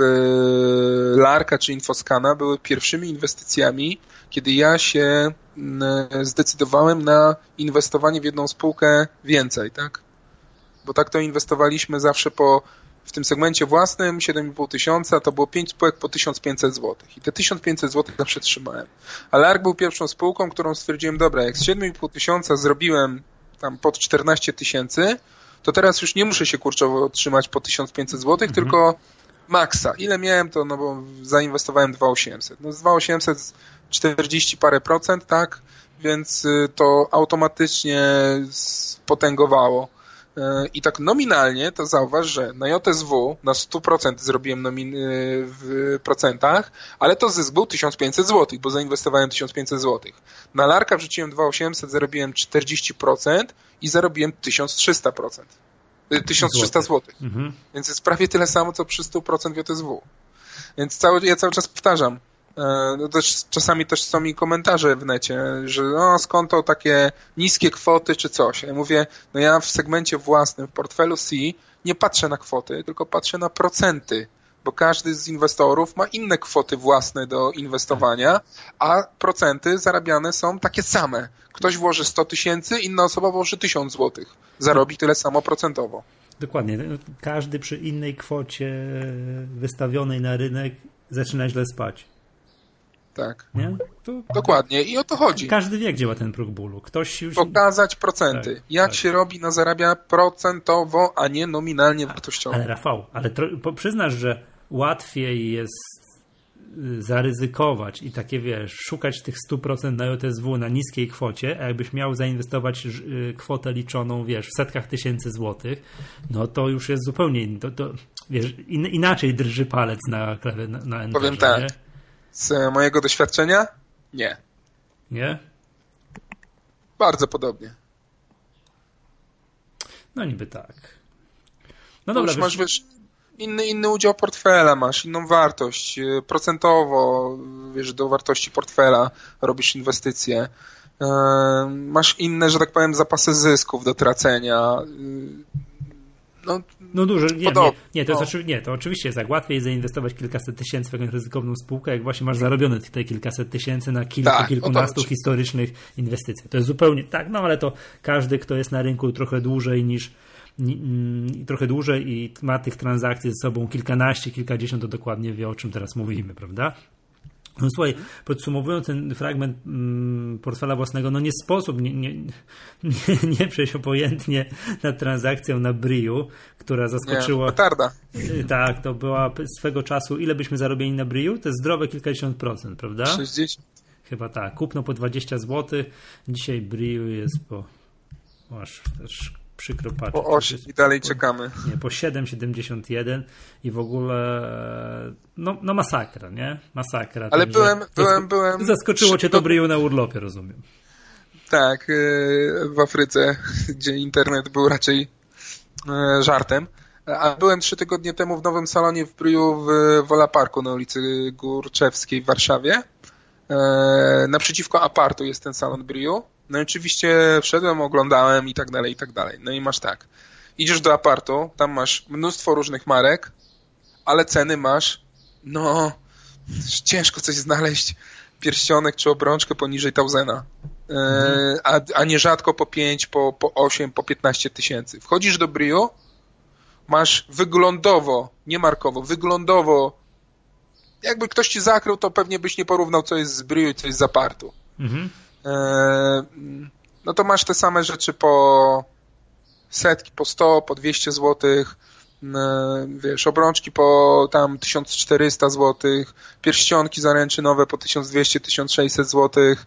Larka czy Infoskana były pierwszymi inwestycjami, kiedy ja się zdecydowałem na inwestowanie w jedną spółkę więcej, tak? Bo tak to inwestowaliśmy zawsze w tym segmencie własnym 7,5 tysiąca, to było 5 spółek po 1500 zł. I te 1500 zł zawsze trzymałem. A Lark był pierwszą spółką, którą stwierdziłem, dobra, jak z 7,5 tysiąca zrobiłem tam pod 14 tysięcy, to teraz już nie muszę się kurczowo trzymać po 1500 zł, tylko maksa. Ile miałem to, no bo zainwestowałem 2,800. No z 2,800 40 parę procent, tak? Więc to automatycznie spotęgowało. I tak nominalnie to zauważ, że na JSW na 100% zrobiłem w procentach, ale to zysk był 1500 zł, bo zainwestowałem 1500 zł. Na Larka wrzuciłem 2800, zarobiłem 40% i zarobiłem 1300%. 1300 zł. Więc jest prawie tyle samo, co przy 100% w JSW. Więc ja cały czas powtarzam, no też czasami też są mi komentarze w necie, że skąd to takie niskie kwoty czy coś. Ja mówię, ja w segmencie własnym, w portfelu C nie patrzę na kwoty, tylko patrzę na procenty, bo każdy z inwestorów ma inne kwoty własne do inwestowania, a procenty zarabiane są takie same. Ktoś włoży 100 tysięcy, inna osoba włoży 1000 zł. Zarobi tyle samo procentowo. Dokładnie. Każdy przy innej kwocie wystawionej na rynek zaczyna źle spać. Tak. Nie? Dokładnie. I o to chodzi. Każdy wie, gdzie ma ten próg bólu. Ktoś już... Pokazać procenty. Tak, jak się robi, zarabia procentowo, a nie nominalnie wartościowo. Ale Rafał, przyznasz, że łatwiej jest zaryzykować i takie, szukać tych 100% na JSW na niskiej kwocie, a jakbyś miał zainwestować kwotę liczoną, w setkach tysięcy złotych, no to już jest zupełnie inaczej drży palec na enterze. Powiem tak. Nie? Z mojego doświadczenia? Nie. Nie? Bardzo podobnie. No niby tak. No dobra. Masz inny udział portfela, masz inną wartość. Procentowo, do wartości portfela robisz inwestycje. Masz inne, że tak powiem, zapasy zysków do tracenia. No dużo, to oczywiście jest tak. Łatwiej jest zainwestować kilkaset tysięcy w jakąś ryzykowną spółkę, jak właśnie masz zarobione te kilkaset tysięcy na kilkunastu historycznych inwestycjach. To jest zupełnie tak, ale to każdy, kto jest na rynku trochę dłużej i ma tych transakcji ze sobą kilkanaście, kilkadziesiąt, to dokładnie wie, o czym teraz mówimy, prawda? No słuchaj, podsumowując ten fragment portfela własnego, nie sposób nie przejść obojętnie nad transakcją na Briu, która zaskoczyła... Nie, petarda. Tak, to była swego czasu, ile byśmy zarobili na Briu? To jest zdrowe kilkadziesiąt procent, prawda? 60. Chyba tak, kupno po 20 zł, dzisiaj Briu jest aż też przykro patrzeć. Po 8 i dalej czekamy. Nie, po 7,71 i w ogóle masakra, nie? Masakra. Ale byłem... Zaskoczyło cię to Briu na urlopie, rozumiem. Tak, w Afryce, gdzie internet był raczej żartem. A byłem 3 tygodnie temu w nowym salonie w Briu w Wola Parku na ulicy Górczewskiej w Warszawie. Naprzeciwko Apartu jest ten salon Briu. No i oczywiście wszedłem, oglądałem i tak dalej, i tak dalej. No i masz tak. Idziesz do Apartu, tam masz mnóstwo różnych marek, ale ceny masz, no, ciężko coś znaleźć, pierścionek czy obrączkę poniżej 1000. A nierzadko po 5, po 8, po 15 tysięcy. Wchodzisz do Briu, masz wyglądowo, nie markowo, wyglądowo, jakby ktoś ci zakrył, to pewnie byś nie porównał, co jest z Briu i co jest z Apartu. No to masz te same rzeczy po setki, po 100, po 200 złotych, wiesz, obrączki po tam 1400 złotych, pierścionki zaręczynowe po 1200-1600 złotych.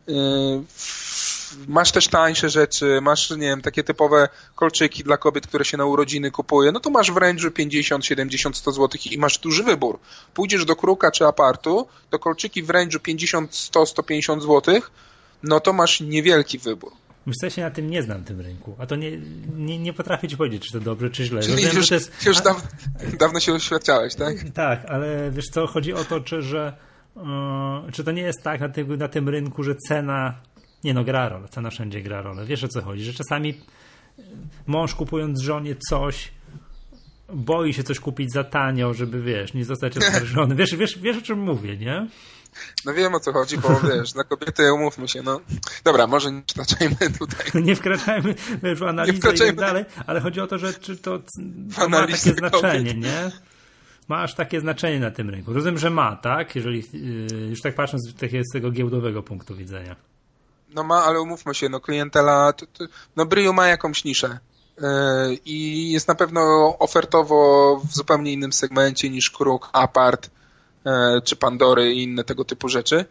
Masz też tańsze rzeczy, masz, nie wiem, takie typowe kolczyki dla kobiet, które się na urodziny kupuje, no to masz w range'u 50, 70, 100 złotych i masz duży wybór. Pójdziesz do Kruka czy Apartu, to kolczyki w range'u 50, 100, 150 złotych, no to masz niewielki wybór. Wiesz co, ja się na tym nie znam, tym rynku, a to nie potrafię ci powiedzieć, czy to dobrze, czy źle. Czyli wiem, już, to jest... już dawno się oświadczałeś, tak? Tak, ale wiesz co, chodzi o to, czy to nie jest tak na tym rynku, że cena... Nie no, gra rolę, cena wszędzie gra rolę. Wiesz, o co chodzi, że czasami mąż kupując żonie coś, boi się coś kupić za tanio, żeby, wiesz, nie zostać oskarżony. Wiesz o czym mówię, nie? No wiem, o co chodzi, bo wiesz, na kobiety umówmy się, no. Dobra, może nie wkraczajmy tutaj. Nie wkraczajmy w analizę i tak dalej, ale chodzi o to, że czy to ma takie znaczenie, nie? Ma aż takie znaczenie na tym rynku. Rozumiem, że ma, tak? Jeżeli już tak patrząc z tego giełdowego punktu widzenia. No ma, ale umówmy się, no klientela, no Briu ma jakąś niszę i jest na pewno ofertowo w zupełnie innym segmencie niż Kruk, Apart czy Pandory i inne tego typu rzeczy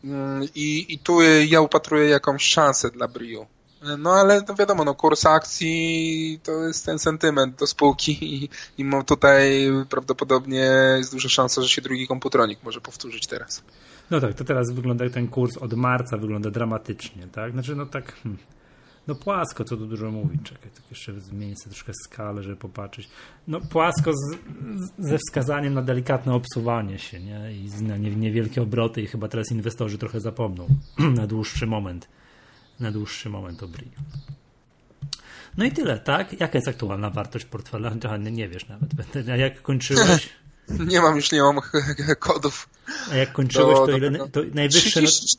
i tu ja upatruję jakąś szansę dla Briu. No ale no wiadomo, no kurs akcji to jest ten sentyment do spółki i tutaj prawdopodobnie jest duża szansa, że się drugi komputronik może powtórzyć teraz. No tak, to teraz wygląda, ten kurs od marca wygląda dramatycznie, tak? Znaczy, no tak, no płasko, co tu dużo mówić. Czekaj, tak jeszcze zmienię sobie troszkę skalę, żeby popatrzeć. No płasko ze wskazaniem na delikatne obsuwanie się, nie? I na niewielkie obroty i chyba teraz inwestorzy trochę zapomną na dłuższy moment o Briu. No i tyle, tak? Jaka jest aktualna wartość portfela? Nie wiesz nawet. A jak kończyłeś? Nie mam kodów. A jak kończyłeś, to ile? To najwyższe... 30,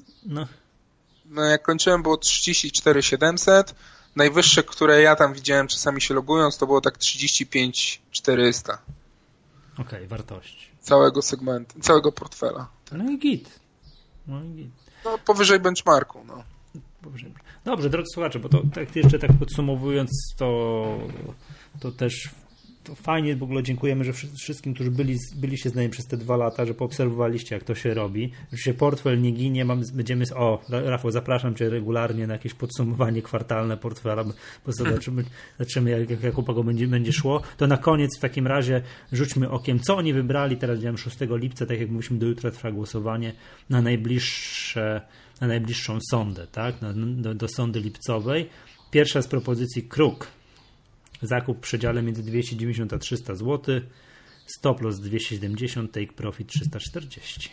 no jak kończyłem, było 34 700. Najwyższe, które ja tam widziałem czasami się logując, to było tak 35 400. Okej, wartości. Całego segmentu, całego portfela. No i git. No powyżej benchmarku, no. Dobrze, drodzy słuchacze, bo to tak jeszcze tak podsumowując, to też to fajnie, w ogóle dziękujemy, że wszystkim, którzy byliście z nami przez te 2 lata, że poobserwowaliście, jak to się robi. Oczywiście portfel nie ginie, będziemy... Rafał, zapraszam Cię regularnie na jakieś podsumowanie kwartalne portfela, bo zobaczymy jak upago będzie szło. To na koniec w takim razie rzućmy okiem, co oni wybrali. Teraz dzień 6 lipca, tak jak mówiliśmy, do jutra trwa głosowanie na najbliższą sondę, tak? Do sondy lipcowej. Pierwsza z propozycji Kruk. Zakup w przedziale między 290 a 300 zł. Stop loss 270, take profit 340.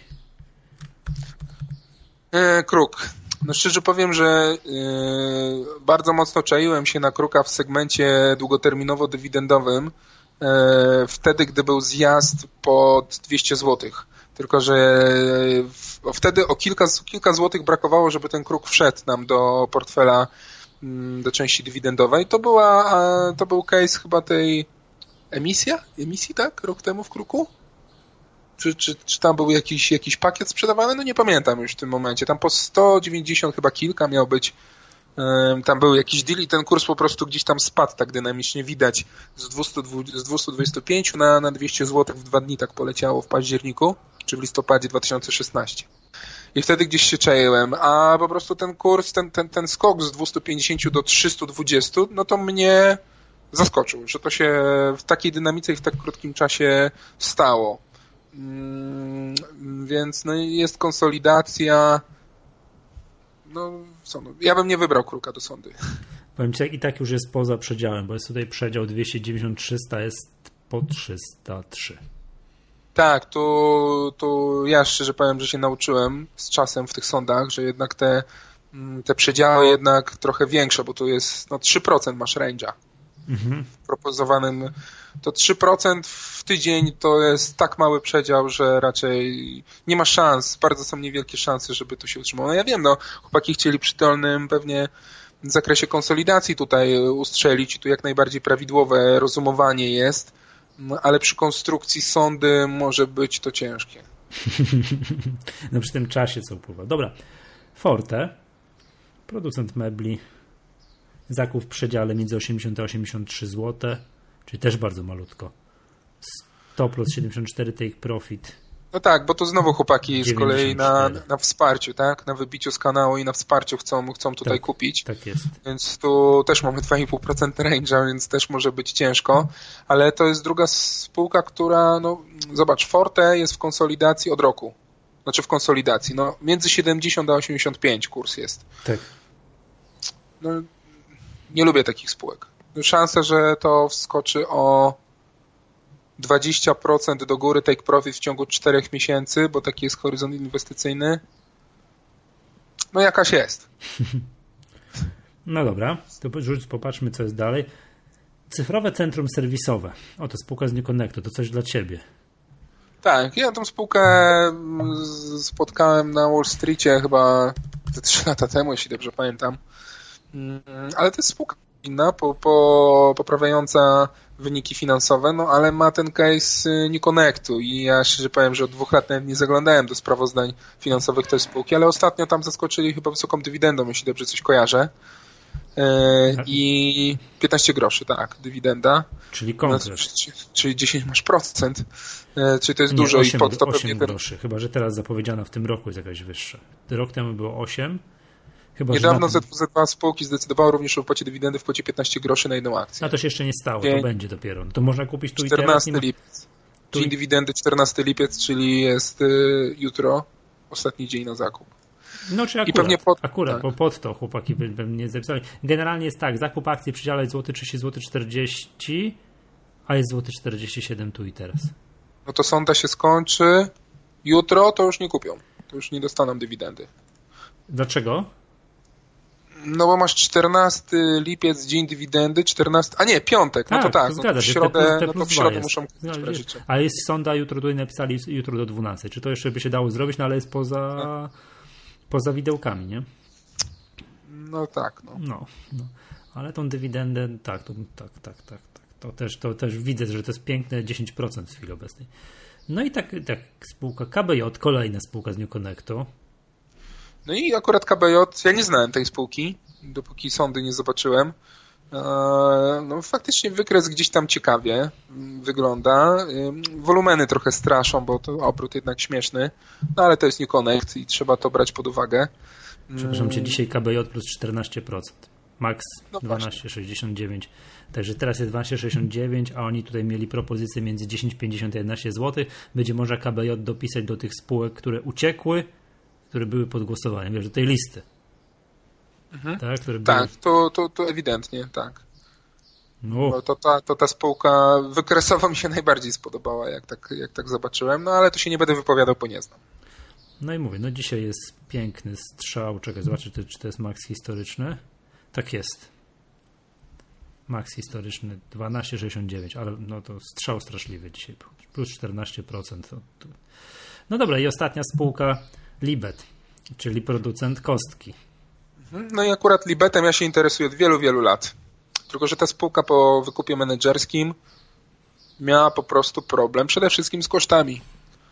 Kruk. No szczerze powiem, że bardzo mocno czaiłem się na Kruka w segmencie długoterminowo-dywidendowym wtedy, gdy był zjazd pod 200 zł. Tylko że wtedy o kilka złotych brakowało, żeby ten Kruk wszedł nam do portfela, do części dywidendowej. To był case chyba tej emisji, tak? Rok temu w Kruku? Czy tam był jakiś pakiet sprzedawany? No nie pamiętam już w tym momencie. Tam po 190 chyba kilka miał być. Tam był jakiś deal i ten kurs po prostu gdzieś tam spadł tak dynamicznie, widać z 225 na 200 zł w 2 dni tak poleciało w październiku, czy w listopadzie 2016. I wtedy gdzieś się czaiłem, a po prostu ten kurs, ten skok z 250 do 320, no to mnie zaskoczył, że to się w takiej dynamice i w tak krótkim czasie stało. Więc no jest konsolidacja. ja bym nie wybrał Kruka do Sondy. Powiem ci, i tak już jest poza przedziałem, bo jest tutaj przedział 290-300, jest po 303. Tak, tu ja szczerze powiem, że się nauczyłem z czasem w tych sondach, że jednak te przedziały jednak trochę większe, bo tu jest 3% masz range'a. W proponowanym to 3% w tydzień to jest tak mały przedział, że raczej nie ma szans, bardzo są niewielkie szanse, żeby to się utrzymało. No ja wiem, chłopaki chcieli przy dolnym pewnie w zakresie konsolidacji tutaj ustrzelić i tu jak najbardziej prawidłowe rozumowanie jest, ale przy konstrukcji sondy może być to ciężkie. No przy tym czasie co upływa. Dobra, Forte, producent mebli, zakup w przedziale między 80 a 83 zł, czyli też bardzo malutko. 100 plus 74 take profit. No tak, bo to znowu chłopaki 94. z kolei na wsparciu, tak? Na wybiciu z kanału i na wsparciu chcą tutaj kupić. Tak jest. Więc tu też mamy 2,5% range'a, więc też może być ciężko, ale to jest druga spółka, która, zobacz, Forte jest w konsolidacji od roku. Znaczy w konsolidacji, między 70 a 85 kurs jest. Tak. Nie lubię takich spółek. Szansa, że to wskoczy o 20% do góry take profit w ciągu 4 miesięcy, bo taki jest horyzont inwestycyjny. Jakaś jest. No dobra, to popatrzmy, co jest dalej. Cyfrowe centrum serwisowe. Oto spółka z New Connectu, to coś dla ciebie. Tak, ja tą spółkę spotkałem na Wall Streetie chyba 3 lata temu, jeśli dobrze pamiętam. Ale to jest spółka inna, poprawiająca wyniki finansowe, ale ma ten case New Connectu i ja szczerze powiem, że od 2 lat nawet nie zaglądałem do sprawozdań finansowych tej spółki, ale ostatnio tam zaskoczyli chyba wysoką dywidendą, jeśli dobrze coś kojarzę. I 15 groszy, tak, dywidenda. Czyli konkret. Czyli 10 masz procent. Czyli to jest dużo 8, i pod to 8 pewnie groszy, chyba że teraz zapowiedziana w tym roku jest jakaś wyższa. Rok temu było 8. Chyba, niedawno Z2 spółki zdecydowało również o wypłacie dywidendy w kwocie 15 groszy na jedną akcję. A to się jeszcze nie stało, to będzie dopiero. To można kupić tu 14 i teraz. lipiec. Dzień dywidendy 14 lipiec, czyli jest jutro, ostatni dzień na zakup. Czy akurat, i pewnie bo pod to chłopaki pewnie zapisali. Generalnie jest tak, zakup akcji w przedziale jest złoty 30 zł 40, a jest złoty 47 tu i teraz. To sonda się skończy jutro, to już nie kupią. To już nie dostaną dywidendy. Dlaczego? Bo masz 14 lipiec, dzień dywidendy, 14... A nie, piątek, to tak. Zgadza się, w środę muszą kupić. A jest sonda jutro, tutaj napisali jutro do 12. Czy to jeszcze by się dało zrobić, ale jest poza widełkami, nie? Tak. Ale tą dywidendę, tak. To też widzę, że to jest piękne 10% w chwili obecnej. I tak spółka KBJ, kolejna spółka z New Connectu. I akurat KBJ, ja nie znałem tej spółki, dopóki sondy nie zobaczyłem. Faktycznie wykres gdzieś tam ciekawie wygląda. Wolumeny trochę straszą, bo to obrót jednak śmieszny, ale to jest New Connect i trzeba to brać pod uwagę. Przepraszam cię, dzisiaj KBJ plus 14%. Max 12,69. Także teraz jest 12,69, a oni tutaj mieli propozycję między 10,50 a 11 zł. Będzie można KBJ dopisać do tych spółek, które uciekły, które były pod głosowaniem, do tej listy. Tak, które były... to ewidentnie, tak. No. Bo ta spółka wykresowo mi się najbardziej spodobała, jak tak zobaczyłem, ale tu się nie będę wypowiadał, bo nie znam. I mówię, dzisiaj jest piękny strzał. Czekaj, zobaczę, czy to jest max historyczny. Tak jest. Max historyczny 12,69, ale to strzał straszliwy dzisiaj. Plus 14%. Dobra, i ostatnia spółka Libet, czyli producent kostki. I akurat Libetem ja się interesuję od wielu, wielu lat. Tylko że ta spółka po wykupie menedżerskim miała po prostu problem przede wszystkim z kosztami.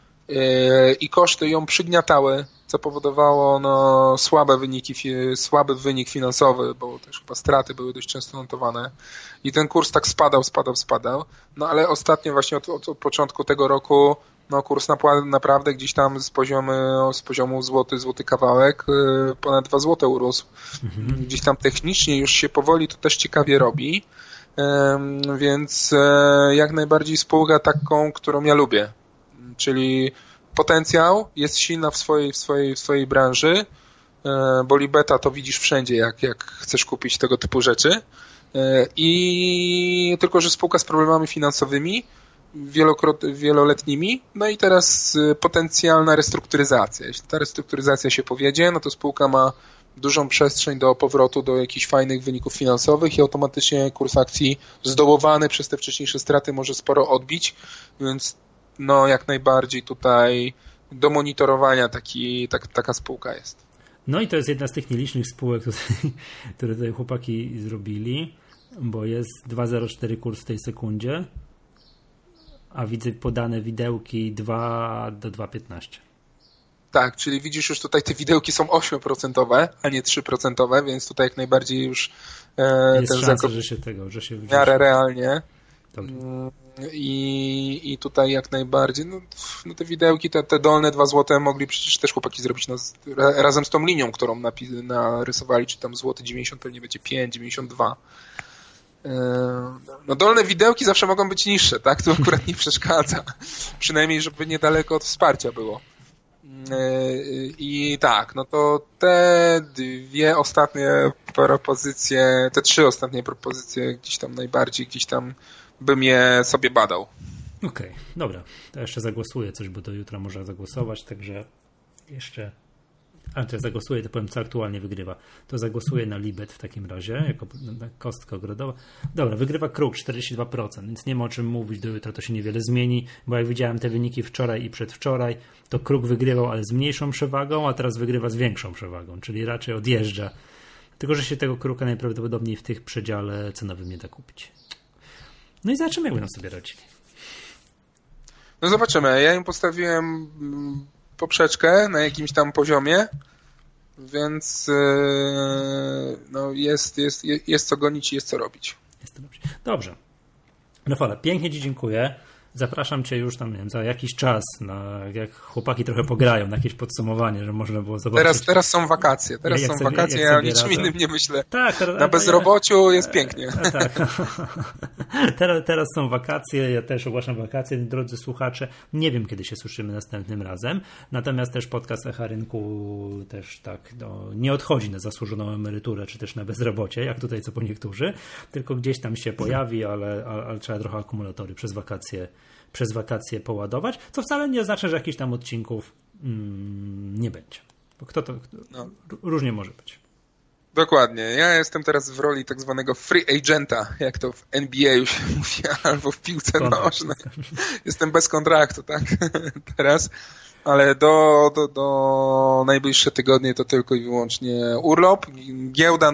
I koszty ją przygniatały, co powodowało słaby wynik finansowy, bo też chyba straty były dość często notowane. I ten kurs tak spadał. Ale ostatnio właśnie od początku tego roku kurs naprawdę gdzieś tam z poziomu złoty kawałek ponad 2 zł urósł. Gdzieś tam technicznie już się powoli to też ciekawie robi, więc jak najbardziej spółka taką, którą ja lubię. Czyli potencjał, jest silna w swojej branży, bo Libeta to widzisz wszędzie, jak chcesz kupić tego typu rzeczy. I tylko, że spółka z problemami finansowymi, wieloletnimi, no i teraz potencjalna restrukturyzacja. Jeśli ta restrukturyzacja się powiedzie, no to spółka ma dużą przestrzeń do powrotu do jakichś fajnych wyników finansowych i automatycznie kurs akcji zdołowany przez te wcześniejsze straty może sporo odbić, więc no jak najbardziej tutaj do monitorowania taka spółka jest. No i to jest jedna z tych nielicznych spółek, które tutaj chłopaki zrobili, bo jest 2,04 kurs w tej sekundzie, a widzę podane widełki 2 do 2,15. Tak, czyli widzisz już tutaj te widełki są 8%, a nie 3%, więc tutaj jak najbardziej już jest ten szansa, zakop że się w miarę realnie. Dobrze. I tutaj jak najbardziej no te widełki, te dolne 2 złote mogli przecież też chłopaki zrobić razem z tą linią, którą narysowali, czy tam złoty 90 pewnie będzie 5, 92. No dolne widełki zawsze mogą być niższe, tak? To akurat nie przeszkadza. Przynajmniej, żeby niedaleko od wsparcia było. I tak, no to te 2 ostatnie propozycje, te 3 ostatnie propozycje gdzieś tam bym je sobie badał. Okej, dobra. To jeszcze zagłosuję coś, bo do jutra można zagłosować, także jeszcze... A to ja zagłosuję, to powiem, co aktualnie wygrywa. To zagłosuję na Libet w takim razie, jako kostka ogrodowa. Dobra, wygrywa Kruk 42%, więc nie ma o czym mówić, do jutra to się niewiele zmieni, bo jak widziałem te wyniki wczoraj i przedwczoraj, to Kruk wygrywał, ale z mniejszą przewagą, a teraz wygrywa z większą przewagą, czyli raczej odjeżdża. Tylko, że się tego Kruka najprawdopodobniej w tych przedziale cenowym nie da kupić. No i zobaczymy, jak będą sobie radzili. No zobaczymy. Ja im postawiłem poprzeczkę na jakimś tam poziomie, więc no jest co gonić i jest co robić. Jest to dobrze. Dobrze. Rafale, pięknie Ci dziękuję. Zapraszam Cię już tam, nie wiem, za jakiś czas, jak chłopaki trochę pograją, na jakieś podsumowanie, że można było zobaczyć. Teraz są wakacje. Ja o niczym innym nie myślę. Tak, na bezrobociu jest pięknie. Tak. Teraz są wakacje, ja też ogłaszam wakacje, drodzy słuchacze. Nie wiem, kiedy się słyszymy następnym razem, natomiast też podcast Echa Rynku też tak nie odchodzi na zasłużoną emeryturę, czy też na bezrobocie, jak tutaj co po niektórzy, tylko gdzieś tam się pojawi, ale trzeba trochę akumulatory przez wakacje poładować, co wcale nie oznacza, że jakichś tam odcinków nie będzie. Bo różnie może być. Dokładnie. Ja jestem teraz w roli tak zwanego free agenta, jak to w NBA już się mówi, albo w piłce nożnej. Jestem bez kontraktu, tak? Teraz. Ale do najbliższe tygodnie to tylko i wyłącznie urlop. Giełda,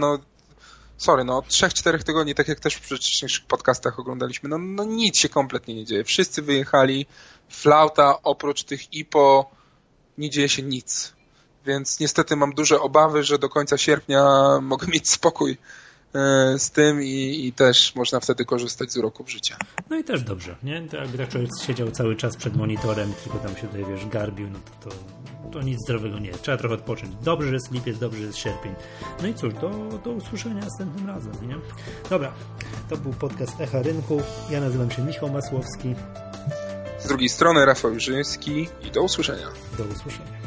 od 3-4 tygodni, tak jak też w wcześniejszych podcastach oglądaliśmy, no nic się kompletnie nie dzieje. Wszyscy wyjechali, flauta, oprócz tych IPO nie dzieje się nic. Więc niestety mam duże obawy, że do końca sierpnia mogę mieć spokój z tym i też można wtedy korzystać z uroków życia. No i też dobrze, nie? Jakby tak człowiek siedział cały czas przed monitorem i tylko tam się tutaj, garbił, no to nic zdrowego nie jest. Trzeba trochę odpocząć. Dobrze, że jest lipiec, dobrze, że jest sierpień. No i cóż, do usłyszenia następnym razem, nie? Dobra, to był podcast Echa Rynku. Ja nazywam się Michał Masłowski. Z drugiej strony Rafał Jurzyński i do usłyszenia. Do usłyszenia.